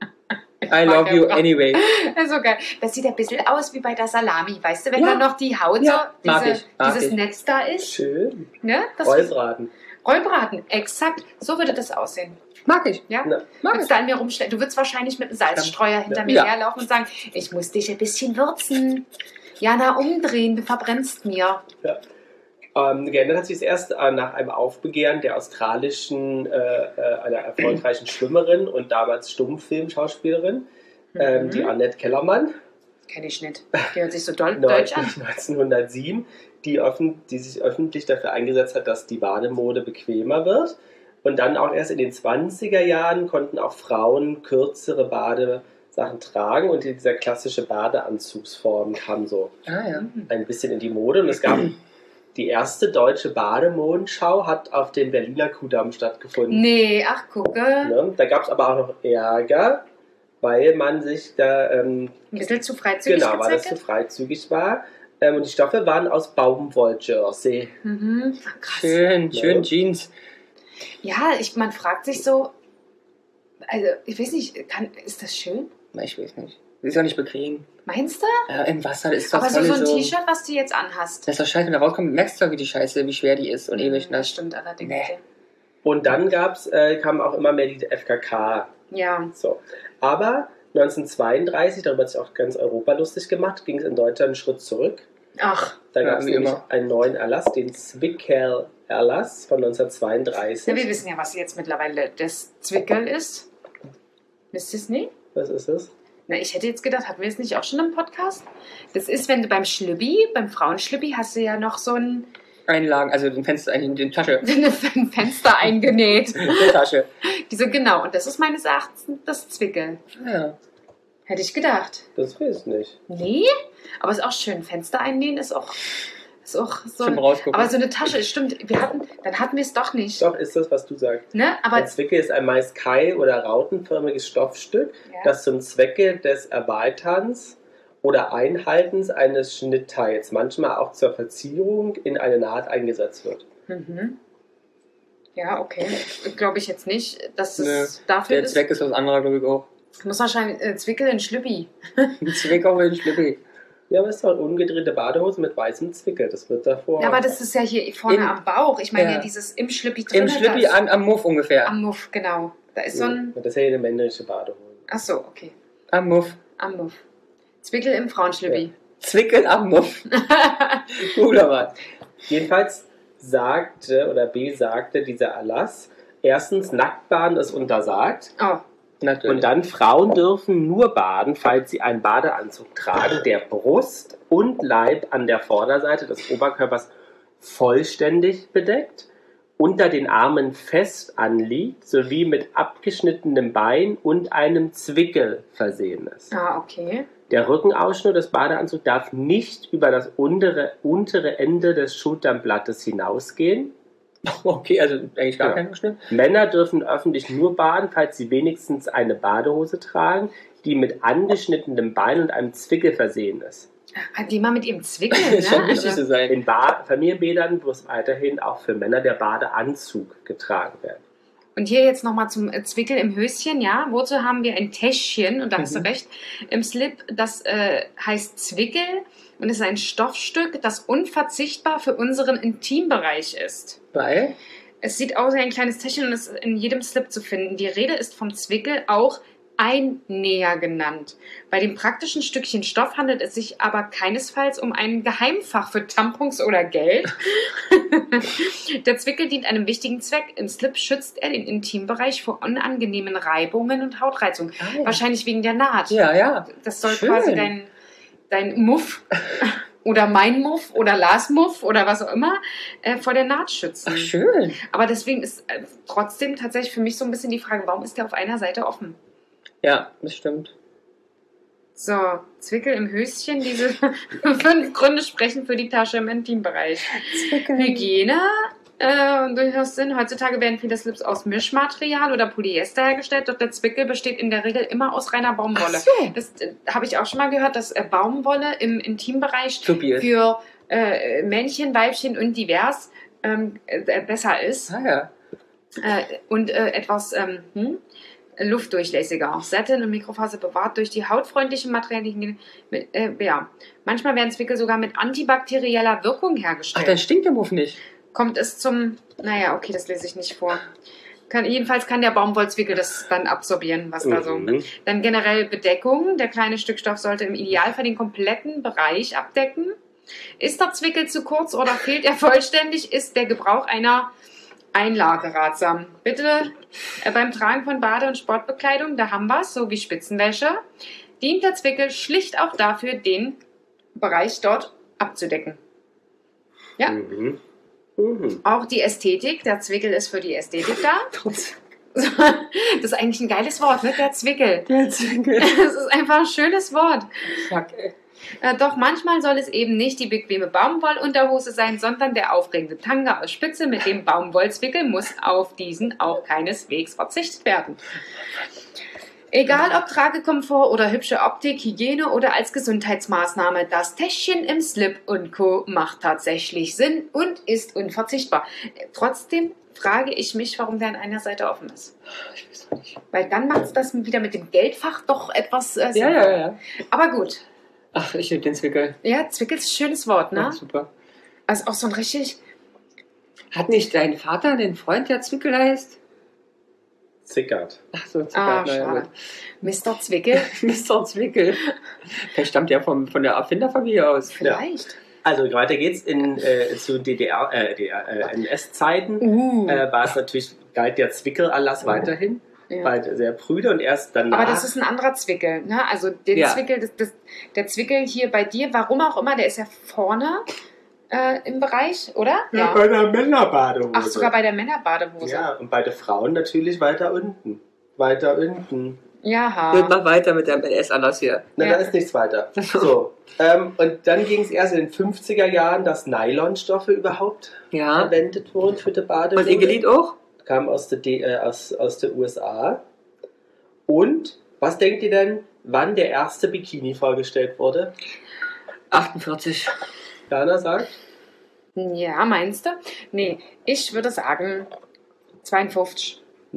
S3: I
S2: mag
S3: love
S2: ja
S3: you
S2: braten.
S3: anyway.
S2: Das ist so geil. Das sieht ein bisschen aus wie bei der Salami. Weißt du, wenn
S3: Ja.
S2: da noch die Haut
S3: Ja,
S2: so,
S3: mag
S2: dieses
S3: ich.
S2: Netz da ist.
S1: Schön.
S2: Ne? Das
S1: Rollbraten.
S2: Rollbraten, exakt. So würde das aussehen.
S3: Mag ich.
S2: Ja?
S1: Na,
S3: Mag
S2: Würdest
S3: ich.
S2: du an mir rumstellen. Du würdest wahrscheinlich mit einem Salzstreuer hinter mir
S3: Ja.
S2: herlaufen und sagen, ich muss dich ein bisschen würzen. Jana, umdrehen, du verbrennst mir.
S1: Ja. Geändert hat sich es erst nach einem Aufbegehren der australischen, einer erfolgreichen Schwimmerin und damals Stummfilmschauspielerin, die Annette Kellermann,
S2: Kenn ich nicht. Die hört sich so deutsch an.
S1: 1907, die sich öffentlich dafür eingesetzt hat, dass die Bademode bequemer wird. Und dann auch erst in den 20er Jahren konnten auch Frauen kürzere Badesachen tragen und dieser klassische Badeanzugsform kam so
S3: Ah ja.
S1: ein bisschen in die Mode. Und es gab die erste deutsche Bademodenschau hat auf dem Berliner Kuhdamm stattgefunden.
S2: Nee, ach gucke.
S1: Ne? Da gab es aber auch noch Ärger, weil man sich da
S2: Ein bisschen zu freizügig
S1: genau, weil das
S2: gezeigt
S1: zu
S2: hat?
S1: freizügig war. Und die Stoffe waren aus Baumwoll-Jersey.
S2: Mhm. Ach, krass.
S3: Schön
S1: Ja.
S3: Jeans.
S2: Ja, man fragt sich so, also ich weiß nicht, ist das schön?
S3: Ich weiß nicht. Das ist ja nicht bequem.
S2: Meinst du?
S3: Ja, im Wasser ist das
S2: Aber so
S3: voll
S2: ein T-Shirt, was du jetzt anhast.
S3: Das ist doch scheiße, wenn du rauskommst, merkst du doch, wie die Scheiße, wie schwer die ist und ewig
S2: Das
S3: nass.
S2: stimmt allerdings.
S3: Nee.
S1: Und dann kamen auch immer mehr die FKK.
S2: Ja.
S1: So. Aber 1932, darüber hat sich auch ganz Europa lustig gemacht, ging es in Deutschland einen Schritt zurück.
S2: Ach,
S1: Da
S3: Ja,
S1: gab es
S3: wie
S1: nämlich
S3: immer.
S1: einen neuen Erlass, den Zwickel-Erlass von 1932.
S2: ja, wir wissen ja, was jetzt mittlerweile das Zwickel ist. Wisst ihr es nicht?
S1: Was ist das?
S2: Na, ich hätte jetzt gedacht, hatten wir es nicht auch schon im Podcast? Das ist, wenn du beim Schlübbi, beim Frauenschlübbi, hast du ja noch so ein
S3: Einlagen, also den Fenster, in die Tasche.
S2: ein Fenster eingenäht.
S3: Die Tasche.
S2: Diese, genau, und das ist meines Erachtens das Zwickel.
S3: Ja.
S2: Hätte ich gedacht.
S1: Das weiß ich nicht.
S2: Nee, aber ist auch schön. Fenster einnähen ist auch so
S3: Zum
S2: ein,
S3: Rausgucken.
S2: aber so eine Tasche, stimmt. Dann hatten wir es doch nicht.
S1: Doch, ist das, was du sagst.
S2: Ne? Aber
S1: Ein Zwickel ist ein meist keil- oder rautenförmiges Stoffstück,
S2: Ja.
S1: das zum Zwecke des Erweiterns oder Einhaltens eines Schnittteils, manchmal auch zur Verzierung, in eine Naht eingesetzt wird.
S2: mhm. Ja, okay. Glaube ich jetzt nicht, dass es
S3: Nö,
S2: dafür
S3: Der
S2: ist.
S3: Zweck ist was anderes, glaube ich auch.
S2: Muss wahrscheinlich Zwickel in Schlüppi.
S3: Ein Zweck auch in Schlippi.
S1: Ja, aber es ist doch eine ungedrehte Badehose mit weißem Zwickel. Das wird davor.
S2: Ja, aber das ist ja hier vorne
S3: In-
S2: am Bauch. Ich meine
S3: Ja.
S2: ja dieses im Schlüppi drin.
S3: Im Schlippi am Muff ungefähr.
S2: Am Muff, genau. Da ist so ein.
S1: Das ist ja eine männliche Badehose.
S2: Ach so, okay.
S3: Am Muff.
S2: Am Muff. Zwickel im Frauenschlüppi.
S3: Zwickel am Muff. Guter Mann.
S1: Jedenfalls sagte oder besagte dieser Erlass, erstens, Nacktbaden ist untersagt.
S2: Oh,
S3: Natürlich.
S1: Und dann, Frauen dürfen nur baden, falls sie einen Badeanzug tragen, der Brust und Leib an der Vorderseite des Oberkörpers vollständig bedeckt, unter den Armen fest anliegt, sowie mit abgeschnittenem Bein und einem Zwickel versehen ist.
S2: okay.
S1: Der Rückenausschnitt des Badeanzugs darf nicht über das untere Ende des Schulterblattes hinausgehen.
S3: Okay, also eigentlich gar
S1: Ja.
S3: kein Schnitt.
S1: Männer dürfen öffentlich nur baden, falls sie wenigstens eine Badehose tragen, die mit angeschnittenem Bein und einem Zwickel versehen ist.
S2: Die mal mit ihrem Zwickel,
S3: Das scheint
S2: ne?
S3: wichtig
S2: Also,
S3: zu sein.
S1: In Familienbädern muss weiterhin auch für Männer der Badeanzug getragen werden.
S2: und hier jetzt nochmal zum Zwickel im Höschen, ja. Wozu haben wir ein Täschchen? Und da hast du recht. Im Slip, das heißt Zwickel und ist ein Stoffstück, das unverzichtbar für unseren Intimbereich ist.
S3: Weil?
S2: Es sieht aus wie ein kleines Täschchen und ist in jedem Slip zu finden. Die Rede ist vom Zwickel, auch Einnäher genannt. Bei dem praktischen Stückchen Stoff handelt es sich aber keinesfalls um ein Geheimfach für Tampons oder Geld. Der Zwickel dient einem wichtigen Zweck. Im Slip schützt er den Intimbereich vor unangenehmen Reibungen und Hautreizungen.
S3: Ah, ja.
S2: Wahrscheinlich wegen der Naht.
S3: Ja, ja.
S2: Das soll
S3: Schön.
S2: quasi dein Muff oder mein Muff oder Lars Muff oder was auch immer vor der Naht schützen.
S3: Ach, schön.
S2: Aber deswegen ist trotzdem tatsächlich für mich so ein bisschen die Frage, warum ist der auf einer Seite offen?
S3: Ja, das stimmt.
S2: So, Zwickel im Höschen, diese 5 Gründe sprechen für die Tasche im Intimbereich. Hygiene, durchaus Sinn. Heutzutage werden viele Slips aus Mischmaterial oder Polyester hergestellt, doch der Zwickel besteht in der Regel immer aus reiner Baumwolle.
S3: Ach so.
S2: Das habe ich auch schon mal gehört, dass Baumwolle im Intimbereich
S3: Supi ist.
S2: für Männchen, Weibchen und divers besser ist.
S3: Ah ja.
S2: Und etwas luftdurchlässiger. Satin und Mikrofaser bewahrt durch die hautfreundlichen Materialien. Ja. Manchmal werden Zwickel sogar mit antibakterieller Wirkung
S3: Ach,
S2: hergestellt.
S3: dann stinkt der Muff nicht.
S2: Kommt es zum... Naja, okay, das lese ich nicht vor. Jedenfalls kann der Baumwollzwickel das dann absorbieren, was da so... Dann generell Bedeckung. Der kleine Stückstoff sollte im Idealfall den kompletten Bereich abdecken. Ist der Zwickel zu kurz oder fehlt er vollständig, ist der Gebrauch einer Einlage ratsam. Bitte beim Tragen von Bade- und Sportbekleidung, da haben wir es, so wie Spitzenwäsche, dient der Zwickel schlicht auch dafür, den Bereich dort abzudecken. Ja. Auch die Ästhetik, der Zwickel ist für die Ästhetik da. Das ist eigentlich ein geiles Wort, ne? Der Zwickel.
S3: Der Zwickel.
S2: Das ist einfach ein schönes Wort.
S3: Fuck, ey.
S2: Doch manchmal soll es eben nicht die bequeme Baumwollunterhose sein, sondern der aufregende Tanga aus Spitze mit dem Baumwollzwickel muss auf diesen auch keineswegs verzichtet werden. Egal ob Tragekomfort oder hübsche Optik, Hygiene oder als Gesundheitsmaßnahme, das Täschchen im Slip und Co. macht tatsächlich Sinn und ist unverzichtbar. Trotzdem frage ich mich, warum der an einer Seite offen ist.
S3: Ich weiß auch nicht.
S2: Weil dann macht es das wieder mit dem Geldfach doch etwas Sinn.
S3: Ja.
S2: Aber gut.
S3: Ach, ich nehme den Zwickel.
S2: Ja, Zwickel ist ein schönes Wort, ne?
S3: Ja, super.
S2: Also auch so ein richtig...
S3: Hat nicht dein Vater einen Freund, der Zwickel heißt?
S1: Zickert.
S3: Ach so, Zickert.
S2: schade. Mr. Zwickel?
S3: Mr. Zwickel. Der stammt ja von der Erfinderfamilie aus.
S2: Vielleicht.
S1: Also weiter geht's zu NS-Zeiten. War es natürlich, galt der Zwickelerlass weiterhin.
S2: Ja.
S1: War sehr prüde und erst danach...
S2: Aber das ist ein anderer Zwickel, ne? Also den Zwickel, der Zwickel hier bei dir, warum auch immer, der ist ja vorne im Bereich, oder?
S1: Ja, bei der Männerbadehose.
S2: Ach, sogar bei der Männerbadehose.
S1: Ja, und bei den Frauen natürlich weiter unten. Weiter unten.
S2: Ja.
S3: Wir machen weiter mit dem NS-Anlass hier.
S1: Na,
S2: Ja.
S1: da ist nichts weiter. So. Und dann ging es erst in den 50er Jahren, dass Nylonstoffe überhaupt
S3: Ja.
S1: verwendet wurden für die Badehose.
S3: Und Igelit auch?
S1: Kam aus der USA. Und was denkt ihr denn, wann der erste Bikini vorgestellt wurde?
S3: 48.
S1: Jana sagt?
S2: Ja, meinst du? Nee, ich würde sagen 52.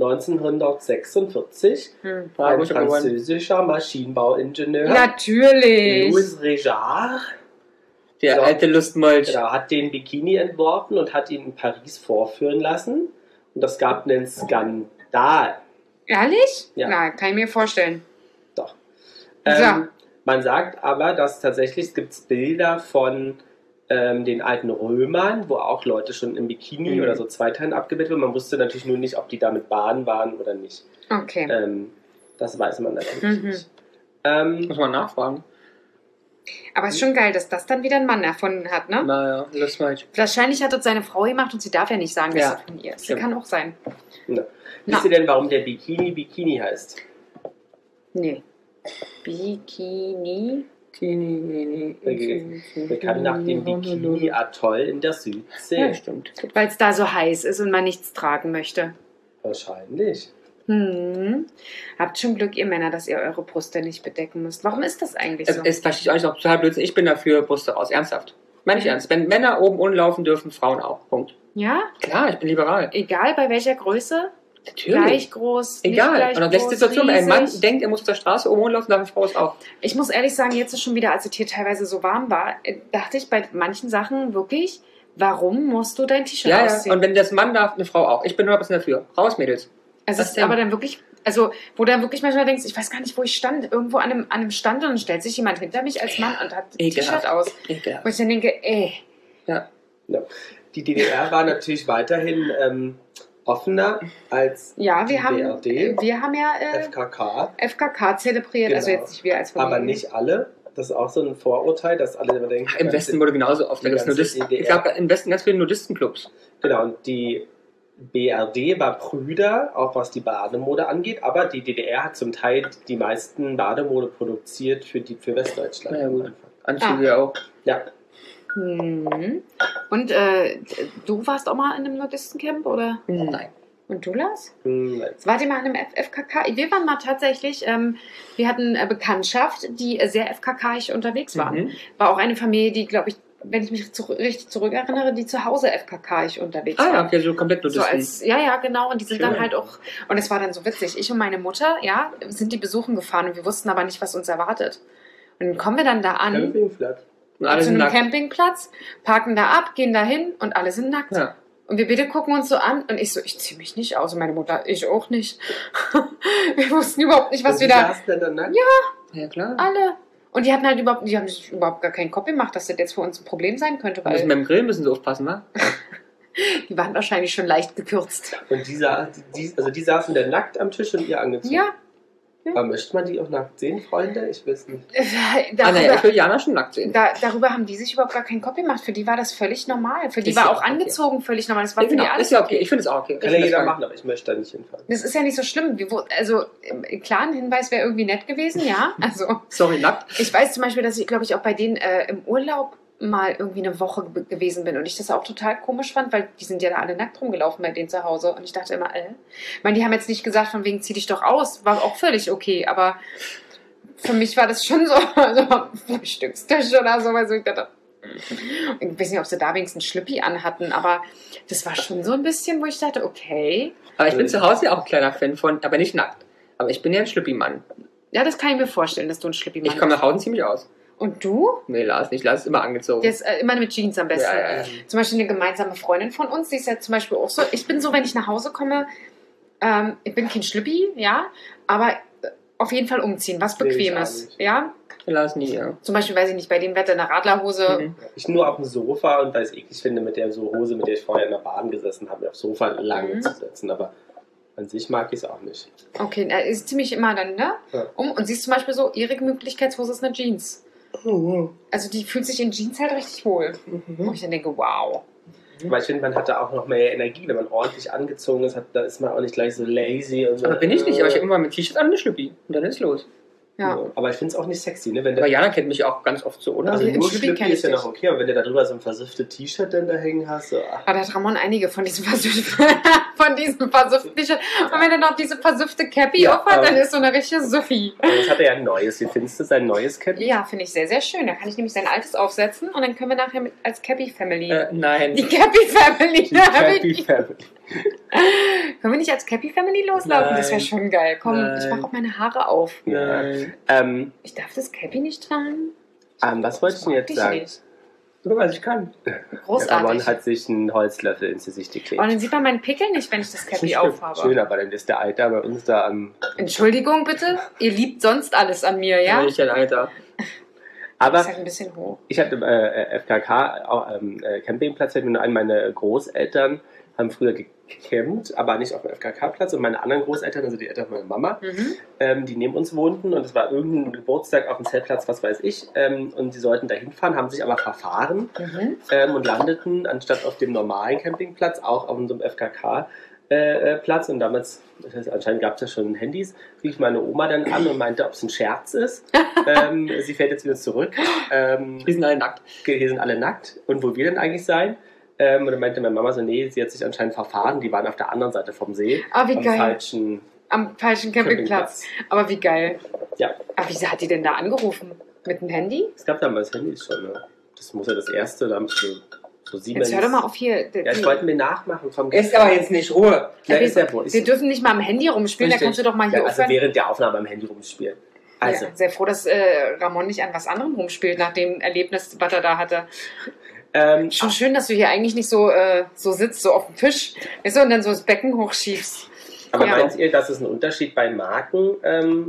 S1: 1946.
S2: Hm.
S1: Ein französischer Maschinenbauingenieur.
S2: Natürlich.
S1: Louis Regard.
S3: Der
S1: So.
S3: alte Lustmolch.
S1: Genau, hat den Bikini entworfen und hat ihn in Paris vorführen lassen. Und das gab einen Skandal.
S2: Ehrlich?
S1: Ja.
S2: Na, kann ich mir vorstellen.
S1: Doch.
S2: Ja.
S1: Man sagt aber, dass tatsächlich es gibt Bilder von den alten Römern, wo auch Leute schon im Bikini oder so Zweiteilen abgebildet wurden. Man wusste natürlich nur nicht, ob die damit baden waren oder nicht.
S2: Okay.
S1: Das weiß man natürlich nicht.
S3: Muss man nachfragen.
S2: Aber es ist schon geil, dass das dann wieder ein Mann erfunden hat, ne?
S3: Naja, Lustmolch.
S2: Wahrscheinlich hat das seine Frau gemacht und sie darf ja nicht sagen, dass
S3: Ja.
S2: das von ihr ist.
S3: Stimmt.
S2: Kann auch sein.
S1: Ja. Wisst ihr denn, warum der Bikini heißt?
S2: Nee. Bikini.
S1: Bekannt nach dem Bikini-Atoll in der Südsee.
S3: Ja, stimmt.
S2: Weil es da so heiß ist und man nichts tragen möchte.
S1: Wahrscheinlich.
S2: Habt schon Glück, ihr Männer, dass ihr eure Brüste nicht bedecken müsst. Warum ist das eigentlich so?
S3: Es verstehe ich auch nicht noch total Blödsinn. Ich bin dafür Brüste raus. Ernsthaft. Meine ich ernst. Wenn Männer oben ohne laufen dürfen, Frauen auch. Punkt.
S2: Ja?
S3: Klar, ich bin liberal.
S2: Egal bei welcher Größe?
S3: Natürlich.
S2: Gleich groß, nicht
S3: Egal.
S2: gleich
S3: Und auf welche
S2: groß,
S3: Situation, wenn ein Mann
S2: riesig.
S3: denkt, er muss auf der Straße oben ohne laufen, darf eine Frau es auch.
S2: Ich muss ehrlich sagen, jetzt ist schon wieder, als es hier teilweise so warm war, dachte ich bei manchen Sachen wirklich, warum musst du dein T-Shirt
S3: Ja, ja.
S2: ausziehen?
S3: Und wenn das Mann darf, eine Frau auch. Ich bin 100% dafür. Raus, Mädels.
S2: Also
S3: Was
S2: es ist
S3: denn?
S2: aber dann wirklich, also wo du dann wirklich manchmal denkst, ich weiß gar nicht, wo ich stand, irgendwo an einem Stand und dann stellt sich jemand hinter mich als Mann und hat ein
S3: Ekelhaft.
S2: T-Shirt aus.
S3: Ekelhaft.
S2: Wo ich dann denke,
S3: Ja.
S1: Ja. Die DDR war natürlich weiterhin offener als
S2: ja,
S1: die
S2: wir haben ja
S1: FKK.
S2: FKK zelebriert, also
S1: Genau.
S2: jetzt nicht wir als Familie.
S1: Aber nicht alle. Das ist auch so ein Vorurteil, dass alle immer denken...
S3: Ach, im Westen wurde genauso oft.
S1: die
S3: Da gibt's
S1: ganze
S3: Nudisten.
S1: DDR.
S3: Ich glaube, im Westen ganz viele Nudistenclubs.
S1: Genau, und die BRD war prüder, auch was die Bademode angeht, aber die DDR hat zum Teil die meisten Bademode produziert für Westdeutschland.
S3: Na ja, gut. Anzüge auch.
S1: Ja,
S2: Und du warst auch mal in einem Nudistencamp, oder?
S3: Nein.
S2: Und du, Lars?
S1: nein.
S2: Wart ihr mal in einem FKK? Wir waren mal tatsächlich, wir hatten Bekanntschaft, die sehr FKK-ig unterwegs waren. War auch eine Familie, die, glaube ich, wenn ich mich richtig zurückerinnere, die zu Hause FKK ich unterwegs
S3: Ah ja,
S2: war.
S3: okay, so komplett
S2: So
S3: Nudisten.
S2: ja, genau. Und die sind
S3: Schön.
S2: dann halt auch, und es war dann so witzig. Ich und meine Mutter, ja, sind die besuchen gefahren und wir wussten aber nicht, was uns erwartet. Und dann kommen wir dann da an,
S1: Campingplatz.
S3: Und alle
S2: zu
S3: sind
S2: einem
S3: nackt.
S2: Campingplatz, parken da ab, gehen da hin und alle sind nackt.
S3: Ja.
S2: Und wir beide gucken uns so an und ich so, ich ziehe mich nicht aus. Und meine Mutter, ich auch nicht. Wir wussten überhaupt nicht, was wir da...
S1: saßen denn dann nackt?
S3: Ja, klar.
S2: Alle. Und die haben sich überhaupt gar keinen Kopf gemacht, dass das jetzt für uns ein Problem sein könnte,
S3: Wir müssen
S2: weil
S3: beim Grill müssen sie aufpassen, wa?
S2: die waren wahrscheinlich schon leicht gekürzt.
S1: Und die saßen dann nackt am Tisch und ihr angezogen.
S2: Ja.
S1: Aber möchte man die auch nackt sehen, Freunde? Ich weiß nicht.
S3: Ah, naja, ich will Jana schon nackt sehen.
S2: Darüber haben die sich überhaupt gar keinen Kopf gemacht. Für die war das völlig normal. Für die
S3: Ist
S2: war
S3: ja
S2: auch
S3: okay.
S2: angezogen völlig normal. Das war für die
S3: Genau,
S2: alles
S3: ist ja okay. Ich finde es auch okay.
S1: Kann
S3: Ich
S1: ja
S3: find
S1: jeder
S3: das
S1: machen, aber ich möchte da nicht hinfahren.
S2: Das ist ja nicht so schlimm. Also, klar, ein Hinweis wäre irgendwie nett gewesen, ja. Also,
S3: fein. Sorry, nackt.
S2: ich weiß zum Beispiel, dass ich, glaube ich, auch bei denen im Urlaub mal irgendwie eine Woche gewesen bin und ich das auch total komisch fand, weil die sind ja da alle nackt rumgelaufen bei denen zu Hause und ich dachte immer, Ich meine, die haben jetzt nicht gesagt, von wegen zieh dich doch aus, war auch völlig okay, aber für mich war das schon so am Frühstückstisch oder so, weil so ich dachte, ich weiß nicht, ob sie da wenigstens einen Schlüppi anhatten, aber das war schon so ein bisschen, wo ich dachte, okay,
S3: Aber ich bin zu Hause ja auch ein kleiner Fan von, aber nicht nackt. Aber ich bin ja ein Schlüppi-Mann.
S2: ja, das kann ich mir vorstellen, dass du ein Schlüppi
S3: Ich komme nach Hause ziemlich aus.
S2: Und du?
S3: Nee, Lars nicht. Lars ist immer angezogen.
S2: Der ist immer mit Jeans am besten.
S3: Ja.
S2: Zum Beispiel eine gemeinsame Freundin von uns, die ist ja zum Beispiel auch so. Ich bin so, wenn ich nach Hause komme, ich bin kein Schlüppi, ja, aber auf jeden Fall umziehen, was
S1: Nee, ich
S2: Bequemes,
S1: auch nicht.
S2: ja.
S3: Lars nie, ja.
S2: Zum Beispiel, weiß ich nicht, bei dem Wetter eine Radlerhose.
S3: Mhm.
S1: Ich nur auf dem Sofa und weil ich es eklig finde, mit der so Hose, mit der ich vorher in der Bahn gesessen habe, aufs Sofa lange zu setzen. Aber an sich mag ich es auch nicht.
S2: Okay, ist ziemlich immer dann, ne?
S1: Ja.
S2: Und sie ist zum Beispiel so, ihre Gemütlichkeitshose ist eine Jeans. Also die fühlt sich in Jeans halt richtig wohl. Wo ich dann denke, wow.
S1: Aber ich finde, man hat da auch noch mehr Energie, wenn man ordentlich angezogen ist. Da ist man auch nicht gleich so lazy. Und so.
S3: Aber bin ich nicht, aber ich habe immer mit T-Shirt an, eine Schlüppi. Und dann ist los.
S2: Ja.
S1: Aber ich finde es auch nicht sexy, ne? Wenn
S3: Aber
S1: der,
S3: Jana kennt mich auch ganz oft so, oder?
S1: also
S2: im
S1: nur
S2: Schlüppi
S1: Schlüppi
S2: kenn ich
S1: ist ja noch
S2: dich.
S1: okay, aber wenn du da drüber so ein versüfftes T-Shirt dann da hängen hast, so, ach,
S2: Aber da hat Ramon einige von diesen versüfften T-Shirt. Und wenn er noch diese versüffte Cappy
S1: Ja,
S2: aufhat, dann
S1: aber-
S2: ist so eine richtige Suffi.
S1: aber jetzt hat er ja ein neues. Wie findest du sein neues Cap?
S2: Ja, finde ich sehr, sehr schön. Da kann ich nämlich sein altes aufsetzen und dann können wir nachher als Cappy Family.
S3: Nein.
S2: Die Cappy Family.
S1: Die Cappy Family.
S2: Können wir nicht als Cappy Family loslaufen?
S3: Nein.
S2: Das wäre schon geil. Komm,
S3: Nein.
S2: ich mache auch meine Haare auf.
S3: Nein.
S2: Ich darf das Cappy nicht tragen?
S1: Was wollte ich denn jetzt
S2: Ich
S1: sagen?
S2: nicht.
S3: Guck mal, was ich kann.
S2: Großartig.
S1: Ramon hat sich einen Holzlöffel ins Gesicht geklebt.
S2: Und dann sieht man meinen Pickel nicht, wenn ich das Cappy aufhabe.
S1: Schön, aber dann ist der Alter bei uns da am...
S2: Entschuldigung bitte, ihr liebt sonst alles an mir, ja?
S3: Ich ein Alter.
S2: Das
S1: Aber
S2: ist halt ein bisschen hoch.
S1: ich hatte FKK, auch, Campingplatz, fällt mir nur ein, meine Großeltern haben früher gecampt, aber nicht auf dem FKK-Platz. Und meine anderen Großeltern, also die Eltern meiner Mama, die neben uns wohnten. Und es war irgendein Geburtstag auf dem Zeltplatz, was weiß ich. Und sie sollten da hinfahren, haben sich aber verfahren und landeten anstatt auf dem normalen Campingplatz auch auf unserem FKK-Platz. Und damals, das heißt, anscheinend gab es ja schon Handys, rief meine Oma dann an und meinte, ob es ein Scherz ist. Sie fährt jetzt wieder zurück.
S3: Die sind alle nackt.
S1: Hier sind alle nackt. Und wo wir denn eigentlich sein? Und dann meinte meine Mama so, nee, sie hat sich anscheinend verfahren. Die waren auf der anderen Seite vom See.
S2: Ah, wie
S1: am
S2: geil.
S1: falschen
S2: Am falschen Campingplatz. Aber wie geil.
S1: Ja,
S2: Aber wieso hat die denn da angerufen? Mit dem Handy?
S1: es gab damals Handys schon. Ne? Das muss ja das erste, da so Siemens.
S2: Jetzt hör doch mal auf hier.
S1: Ja, ich wollte mir nachmachen vom
S3: Ist aber jetzt nicht Ruhe.
S1: Ja, ist ja wohl.
S2: Wir dürfen nicht mal am Handy rumspielen,
S3: Richtig.
S2: da kannst du doch mal hier
S1: Ja, also
S2: aufhören.
S1: während der Aufnahme am Handy rumspielen. Also,
S2: Ja, sehr froh, dass Ramon nicht an was anderem rumspielt, nach dem Erlebnis, was er da hatte. Schon schön, dass du hier eigentlich nicht so sitzt, so auf dem Tisch, weißt du, und dann so das Becken hochschiebst.
S1: aber
S2: Ja.
S1: meint ihr, dass es einen Unterschied bei Marken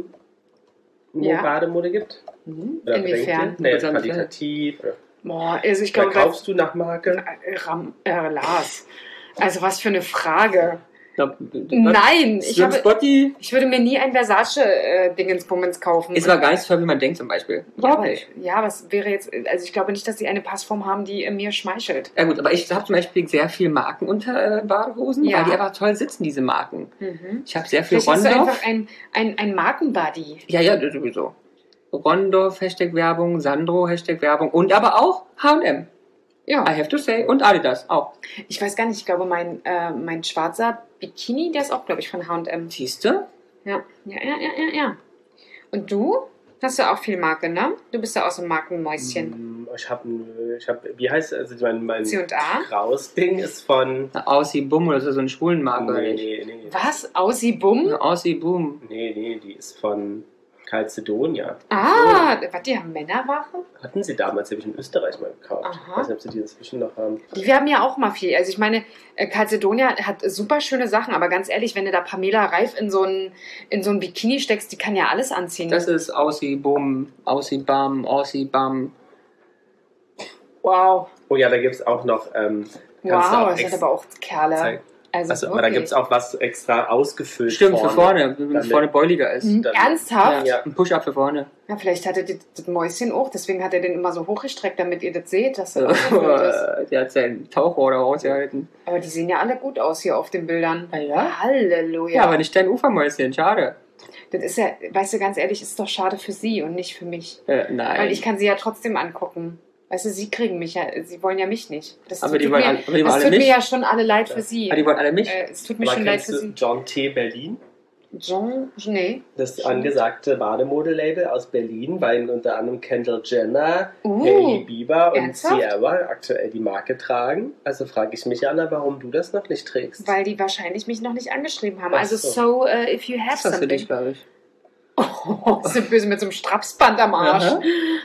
S1: wo
S2: Ja.
S1: Bademode gibt? Oder
S2: Inwiefern?
S1: denkt ihr? Nee,
S3: Was haben Sie?
S1: qualitativ. Oder
S2: Boah, also ich
S1: oder
S2: glaube,
S1: kaufst du nach Marke?
S2: Lars, also was für eine Frage.
S3: Na,
S2: Nein, ich
S3: Spotty
S2: würde mir nie ein Versace-Dingensbummens kaufen.
S3: ist aber gar nicht so teuer, wie man denkt zum Beispiel. Überhaupt nicht.
S2: Ja, was wäre jetzt, also ich glaube nicht, dass sie eine Passform haben, die mir schmeichelt.
S3: Ja gut, aber ich habe zum Beispiel sehr viel Marken unter Badehosen,
S2: Ja.
S3: weil die einfach toll sitzen, diese Marken. Ich habe sehr viel
S2: Vielleicht hast du
S3: Rondorf.
S2: einfach ein Markenbuddy.
S3: Ja, sowieso. Rondorf, Hashtag Werbung, Sandro, Hashtag Werbung und aber auch H&M.
S2: Ja,
S3: I have to say. Und Adidas auch.
S2: ich weiß gar nicht, ich glaube, mein schwarzer Bikini, der ist auch, glaube ich, von H&M.
S3: Siehst du?
S2: Ja. Und du? Hast du auch viel Marke, ne? Du bist ja auch so ein Markenmäuschen.
S1: ich hab, wie heißt also mein
S2: C&A?
S1: Kraus-Ding ist von.
S3: Aussie Boom oder so ein Schwulenmarkt, oder nicht?
S1: Nee.
S2: Was? Aussie Bum?
S3: Aussie Boom.
S1: Nee, die ist von Calcedonia.
S2: Ah, was, die haben Männerwache?
S1: Hatten sie damals, die habe ich in Österreich mal gekauft.
S2: Aha.
S1: Ich weiß nicht, ob sie die inzwischen noch haben.
S2: Die haben ja auch mal viel. Also ich meine, Calcedonia hat super schöne Sachen, aber ganz ehrlich, wenn du da Pamela Reif in so ein Bikini steckst, die kann ja alles anziehen.
S3: Das ist Aussie Boom, Aussie Bam, Aussie Bam.
S2: Wow.
S1: Oh ja, da gibt es auch noch. Kannst du
S2: Wow,
S1: auch
S2: das sind aber auch Kerle.
S1: zeigen.
S2: Also
S1: aber da gibt es auch was extra ausgefüllt.
S3: Stimmt, für vorne, wenn es vorne beuliger ist.
S2: Mhm.
S1: Dann-
S2: Ernsthaft?
S1: Ja.
S3: Ein Push-Up für vorne.
S2: Ja, vielleicht hat er das Mäuschen auch, deswegen hat er den immer so hochgestreckt, damit ihr das seht, dass das ausgefüllt ist.
S3: Der hat seinen Tauchrohr da rausgehalten.
S2: Aber die sehen ja alle gut aus hier auf den Bildern.
S3: Ah ja?
S2: Halleluja.
S3: Ja, aber nicht dein Ufermäuschen, schade.
S2: Das ist ja, weißt du, ganz ehrlich, ist doch schade für sie und nicht für mich.
S3: Nein.
S2: Weil ich kann sie ja trotzdem angucken. Weißt du, sie kriegen mich ja, sie wollen ja mich nicht. Das
S3: Aber
S2: tut
S3: die wollen alle- aber die wollen
S2: das
S3: alle
S2: tut mir
S3: mich?
S2: ja schon alle leid für sie.
S3: Die wollen alle mich?
S2: Es tut mir
S1: Aber
S2: schon leid
S1: kennst
S2: für
S1: du
S2: sie.
S1: John T. Berlin?
S2: John, nee.
S1: Das angesagte Bademodelabel aus Berlin, weil unter anderem Kendall Jenner,
S2: Oh.
S1: Hailey Bieber und
S2: Ernsthaft?
S1: Ciara aktuell die Marke tragen. Also frage ich mich, Anna, warum du das noch nicht trägst.
S2: Weil die wahrscheinlich mich noch nicht angeschrieben haben.
S1: Ach
S2: Also
S1: so.
S2: if you have
S3: Das ist für dich,
S2: something.
S3: glaube ich.
S2: Oh, das ist böse mit so einem Strapsband am Arsch.
S3: Aha.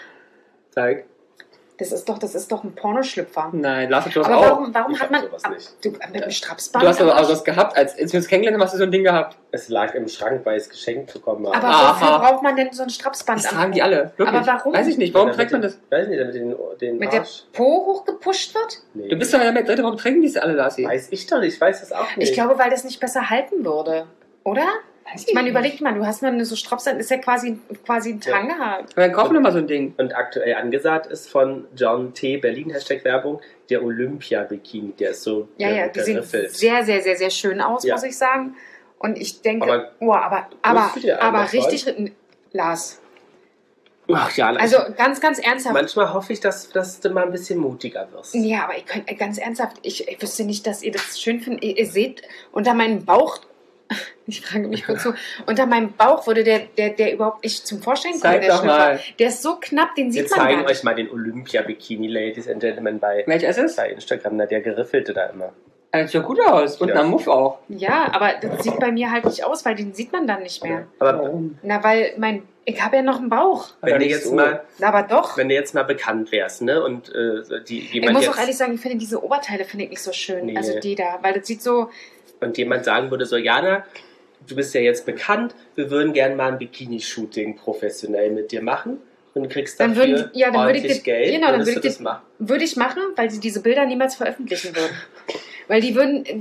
S1: Zeig.
S2: Das ist doch ein Pornoschlüpfer.
S3: Nein, Lass es
S2: Aber
S3: auch.
S2: warum
S1: Ich
S2: hat
S1: hab
S2: man...
S1: sowas nicht.
S2: Du, mit einem Strapsband
S3: Du hast
S2: am
S3: aber auch
S2: Arsch?
S3: was gehabt. Als wir uns kennengelernt haben, hast du so ein Ding gehabt.
S1: Es lag im Schrank, weil ich es geschenkt bekommen habe.
S2: Aber
S3: Aha.
S2: wofür braucht man denn so ein Strapsband
S3: Das
S2: am
S3: tragen die alle. Wirklich.
S2: Aber warum?
S3: Weiß ich nicht. Warum trägt man das?
S1: Weiß nicht, damit den
S2: Mit der
S1: Arsch...
S2: Po hochgepusht wird?
S1: Nee.
S3: Du bist doch ja mit Dritte, warum trägen die es alle, Lassi?
S1: Weiß ich doch nicht, ich weiß das auch nicht.
S2: Ich glaube, weil das nicht besser halten würde. Oder?
S3: Weiß
S2: Ich meine, überleg mal, du hast mal so Strapsband, ist ja quasi ein Tanga.
S3: Aber dann kaufen wir mal so ein Ding.
S1: Und aktuell angesagt ist von John T. Berlin, Hashtag Werbung, der Olympia-Bikini. Der ist so
S2: Ja, die sehen
S1: geriffelt.
S2: sehr, sehr, sehr, sehr schön aus,
S1: Ja.
S2: muss ich sagen. Und ich denke,
S1: Aber-
S2: aber
S1: Tust du dir einen davon?
S2: richtig, Lars,
S1: Ach ja,
S2: also ganz, ganz ernsthaft.
S1: manchmal hoffe ich, dass du mal ein bisschen mutiger wirst.
S2: Ja, aber ihr könnt, ganz ernsthaft, ich wüsste nicht, dass ihr das schön findet. Ihr seht unter meinem Bauch, ich frage mich wozu, unter meinem Bauch würde der überhaupt nicht zum Vorschein kommen.
S3: Zeig
S2: Der
S3: doch
S2: Schlüpfer.
S3: mal.
S2: Der ist so knapp, den
S1: Wir
S2: sieht man gar
S1: zeigen
S2: nicht.
S1: euch mal den Olympia-Bikini, Ladies and Gentlemen, bei
S3: Welcher ist es?
S1: Instagram. Na, der geriffelte da immer.
S3: Das sieht ja gut aus. Und
S1: Ja.
S3: am Muff auch.
S2: Ja, aber das sieht bei mir halt nicht aus, weil den sieht man dann nicht mehr.
S1: Aber
S3: Warum?
S2: Na, weil ich habe ja noch einen Bauch.
S1: wenn
S3: Aber
S1: du
S3: nicht
S1: jetzt
S3: so.
S1: mal...
S2: Na, aber doch.
S1: Wenn du jetzt mal bekannt wärst, ne? Und
S2: Ich
S1: jemand
S2: muss
S1: jetzt,
S2: auch ehrlich sagen, ich finde diese Oberteile finde ich nicht so schön.
S1: Nee.
S2: Also die da, weil das sieht so.
S1: und jemand sagen würde, so, Jana, du bist ja jetzt bekannt, wir würden gerne mal ein Bikini-Shooting professionell mit dir machen und du kriegst
S2: Dann
S1: dafür
S2: würde ich
S1: ordentlich
S2: das,
S1: Geld.
S2: genau, dann
S1: Würdest
S2: würde
S1: du
S2: ich
S1: das machen?
S2: Würde ich machen, weil sie diese Bilder niemals veröffentlichen würden. Weil die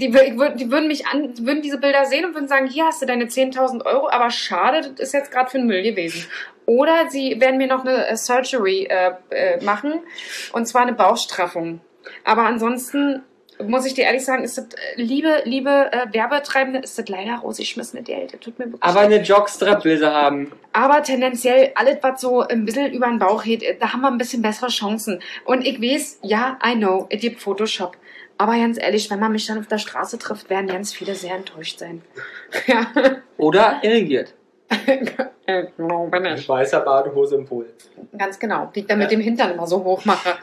S2: würden diese Bilder sehen und würden sagen, hier hast du deine 10.000 Euro, aber schade, das ist jetzt gerade für den Müll gewesen. Oder sie werden mir noch eine Surgery machen, und zwar eine Bauchstraffung. Aber ansonsten muss ich dir ehrlich sagen, ist das, liebe Werbetreibende, ist das leider rausgeschmissene Geld. Das tut mir wirklich
S3: Aber
S2: leid.
S3: eine Jockstrap will sie haben.
S2: Aber tendenziell, alles, was so ein bisschen über den Bauch geht, da haben wir ein bisschen bessere Chancen. Und ich weiß, ja, I know, es gibt Photoshop. Aber ganz ehrlich, wenn man mich dann auf der Straße trifft, werden ganz viele sehr enttäuscht sein. Ja.
S3: Oder irrigiert.
S2: Glaube nicht.
S1: Weißer Badehose im Pool.
S2: Ganz genau, die ich dann mit dem Hintern immer so hoch mache.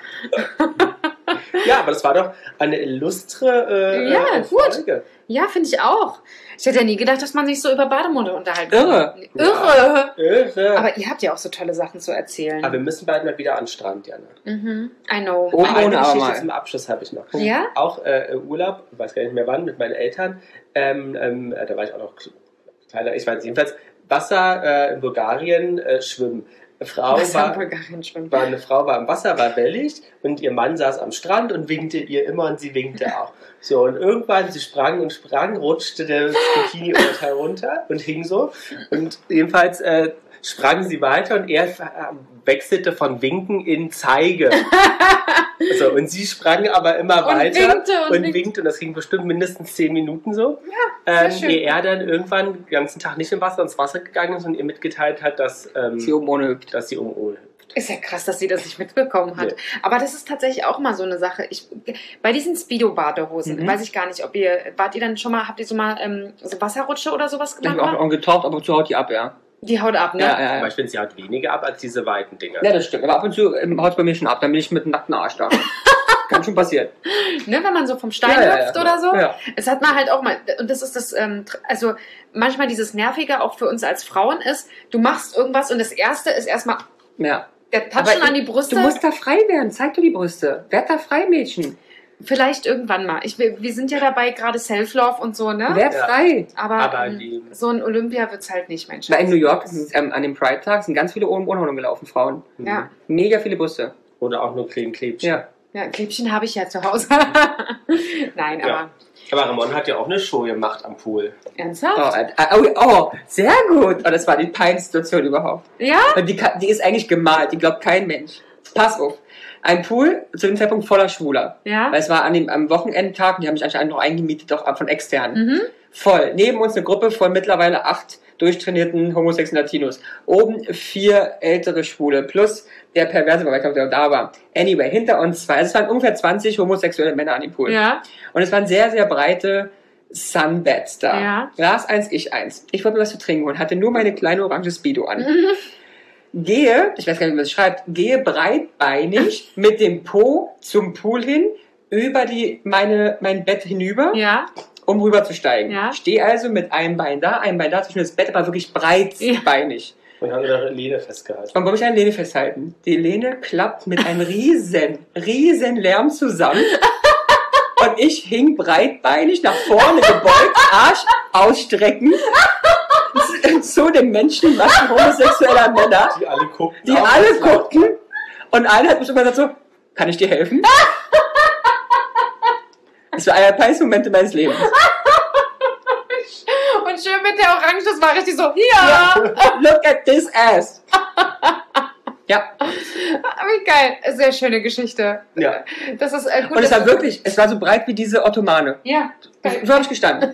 S1: Ja, aber das war doch eine illustre
S2: Ja, gut.
S1: Folge.
S2: Ja, finde ich auch. Ich hätte ja nie gedacht, dass man sich so über Bademode unterhalten
S3: Irre.
S2: kann. Irre.
S1: Irre.
S2: Aber ihr habt ja auch so tolle Sachen zu erzählen.
S1: Aber wir müssen bald mal wieder an den Strand, Jana.
S2: Mhm. I know.
S3: Oh,
S1: Eine
S3: ohne aber
S1: Geschichte
S3: mal.
S1: zum Abschluss habe ich noch.
S2: Ja?
S1: Auch Urlaub, ich weiß gar nicht mehr wann, mit meinen Eltern. Da war ich auch noch kleiner. Ich weiß jedenfalls, Wasser in Bulgarien schwimmen. Eine Frau war im Wasser, war wellig und ihr Mann saß am Strand und winkte ihr immer und sie winkte auch. So, und irgendwann, sie sprang und sprang, rutschte das Bikini-Oberteil runter und hing so. Und jedenfalls sprang sie weiter und er wechselte von Winken in Zeige. So, und sie sprang aber immer
S2: Und
S1: weiter
S2: winkte
S1: winkte und das ging bestimmt mindestens 10 Minuten so.
S2: sehr schön.
S1: Ehe er dann irgendwann den ganzen Tag nicht ins Wasser gegangen ist und ihr mitgeteilt hat, dass
S3: Sie oben ohne hüpft.
S1: dass sie um hüpft.
S2: Ist ja krass, dass sie das nicht mitbekommen hat.
S1: Ja.
S2: Aber das ist tatsächlich auch mal so eine Sache. Bei diesen Speedo-Badehosen, weiß ich gar nicht, habt ihr dann schon mal, habt ihr so mal so Wasserrutsche oder sowas
S3: Ich
S2: gemacht?
S3: habe auch getaucht, aber zu haut die ab, ja.
S2: Die haut ab, ne?
S3: Ja.
S1: Aber ich finde, sie haut weniger ab als diese weiten Dinger.
S3: Ja, das stimmt. Aber ab und zu haut es bei mir schon ab. Dann bin ich mit einem nackten Arsch da. Kann schon passieren.
S2: Ne, wenn man so vom Stein hüpft oder so.
S3: Ja.
S2: Es hat man halt auch mal, und das ist das, also manchmal dieses Nervige auch für uns als Frauen ist, du machst irgendwas und das Erste ist erstmal
S3: Ja.
S2: der Touchen an die Brüste.
S3: Du musst da frei werden. Zeig dir die Brüste. Werd da frei, Mädchen.
S2: Vielleicht irgendwann mal. Wir sind ja dabei, gerade Self-Love und so, ne?
S3: Werd frei.
S1: Aber
S2: so ein Olympia wird's halt nicht, Mensch.
S3: Weil in New York an dem Pride-Tag sind ganz viele Umrundungen gelaufen, Frauen.
S2: Ja.
S3: Mega viele Brüste.
S1: Oder auch nur Klebchen.
S3: Ja.
S2: Ja, Klebchen habe ich ja zu Hause. Nein,
S1: Ja. Aber Ramon hat ja auch eine Show gemacht am Pool.
S2: ernsthaft?
S3: Sehr gut. Oh, das war die peinlichste Situation überhaupt.
S2: Ja?
S3: Und die ist eigentlich gemalt, die glaubt kein Mensch. Pass auf. Ein Pool zu dem Zeitpunkt voller Schwuler.
S2: Ja?
S3: Weil es war am Wochenendtag, die haben mich anscheinend noch eingemietet, auch von externen.
S2: Mhm.
S3: Voll. Neben uns eine Gruppe von mittlerweile 8 durchtrainierten homosexuellen Latinos. Oben 4 ältere Schwule plus der Perverse, weil ich glaube, der da war. Anyway, hinter uns 2. Also es waren ungefähr 20 homosexuelle Männer an dem Pool.
S2: Ja.
S3: Und es waren sehr, sehr breite Sunbeds da.
S2: Ja.
S3: Lars 1, ich 1. Ich wollte mir was zu trinken und hatte nur meine kleine orange Speedo an. Gehe, ich weiß gar nicht, wie man das schreibt, gehe breitbeinig mit dem Po zum Pool hin, über mein Bett hinüber,
S2: Ja.
S3: um rüberzusteigen.
S2: Ja.
S3: Stehe also mit einem Bein da zwischen das Bett, aber wirklich breitbeinig.
S1: Und haben ihre Lehne festgehalten.
S3: Und warum ich eine Lehne festhalten? Die Lehne klappt mit einem riesen Lärm zusammen. Und ich hing breitbeinig nach vorne gebeugt, Arsch ausstrecken, zu den Menschenmassen homosexueller Männer,
S1: Die alle guckten.
S3: guckten. Und einer hat mich immer gesagt so, kann ich dir helfen? Das war einer der peinlichsten Momente meines Lebens.
S2: Und schön mit der Orange, das war richtig so, ja.
S3: Look at this ass. Ja.
S2: Wie geil. Sehr schöne Geschichte.
S1: Ja.
S2: Das ist gut.
S3: Und es war wirklich, es war so breit wie diese Ottomane.
S2: Ja. Geil.
S3: So habe ich gestanden.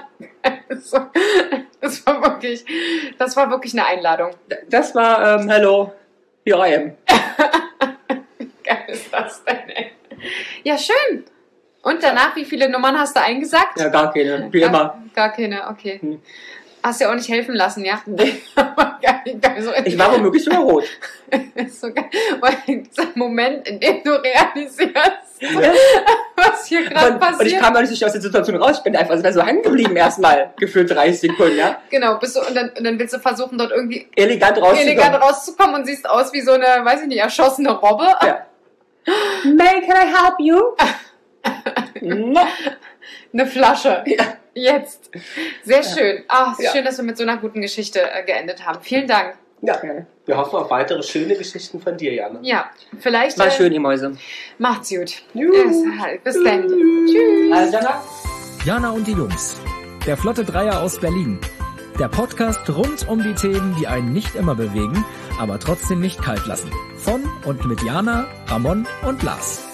S2: Das war wirklich eine Einladung.
S3: Das war, hello, here I am.
S2: Geil ist das denn, ey? Ja, schön. Und danach, wie viele Nummern hast du eingesagt?
S3: Ja, gar keine, wie immer.
S2: Gar keine, okay.
S3: Hm.
S2: Hast dir auch nicht helfen lassen, ja? Geil, so
S3: Ich war womöglich sogar rot.
S2: so geil. Weil dieser Moment, in dem du realisierst, was hier gerade passiert.
S3: Und ich kam auch nicht aus der Situation raus. Ich bin einfach so hängen geblieben erstmal. Gefühlt 30 Sekunden, ja.
S2: Genau, und dann willst du versuchen, dort irgendwie
S3: Elegant
S2: rauszukommen und siehst aus wie so eine, weiß ich nicht, erschossene Robbe.
S3: Ja. May, can I help you? No.
S2: Eine Flasche.
S3: Ja.
S2: Jetzt. Sehr schön. Ach,
S3: Ja.
S2: schön, dass wir mit so einer guten Geschichte geendet haben. Vielen Dank.
S3: Ja.
S1: Wir hoffen auf weitere schöne Geschichten von dir, Jana.
S2: Ja, vielleicht.
S3: War schön, ihr Mäuse.
S2: Macht's gut.
S3: Juhu.
S2: Bis dann. Tschüss.
S3: Also,
S4: Jana und die Jungs. Der Flotte Dreier aus Berlin. Der Podcast rund um die Themen, die einen nicht immer bewegen, aber trotzdem nicht kalt lassen. Von und mit Jana, Ramon und Lars.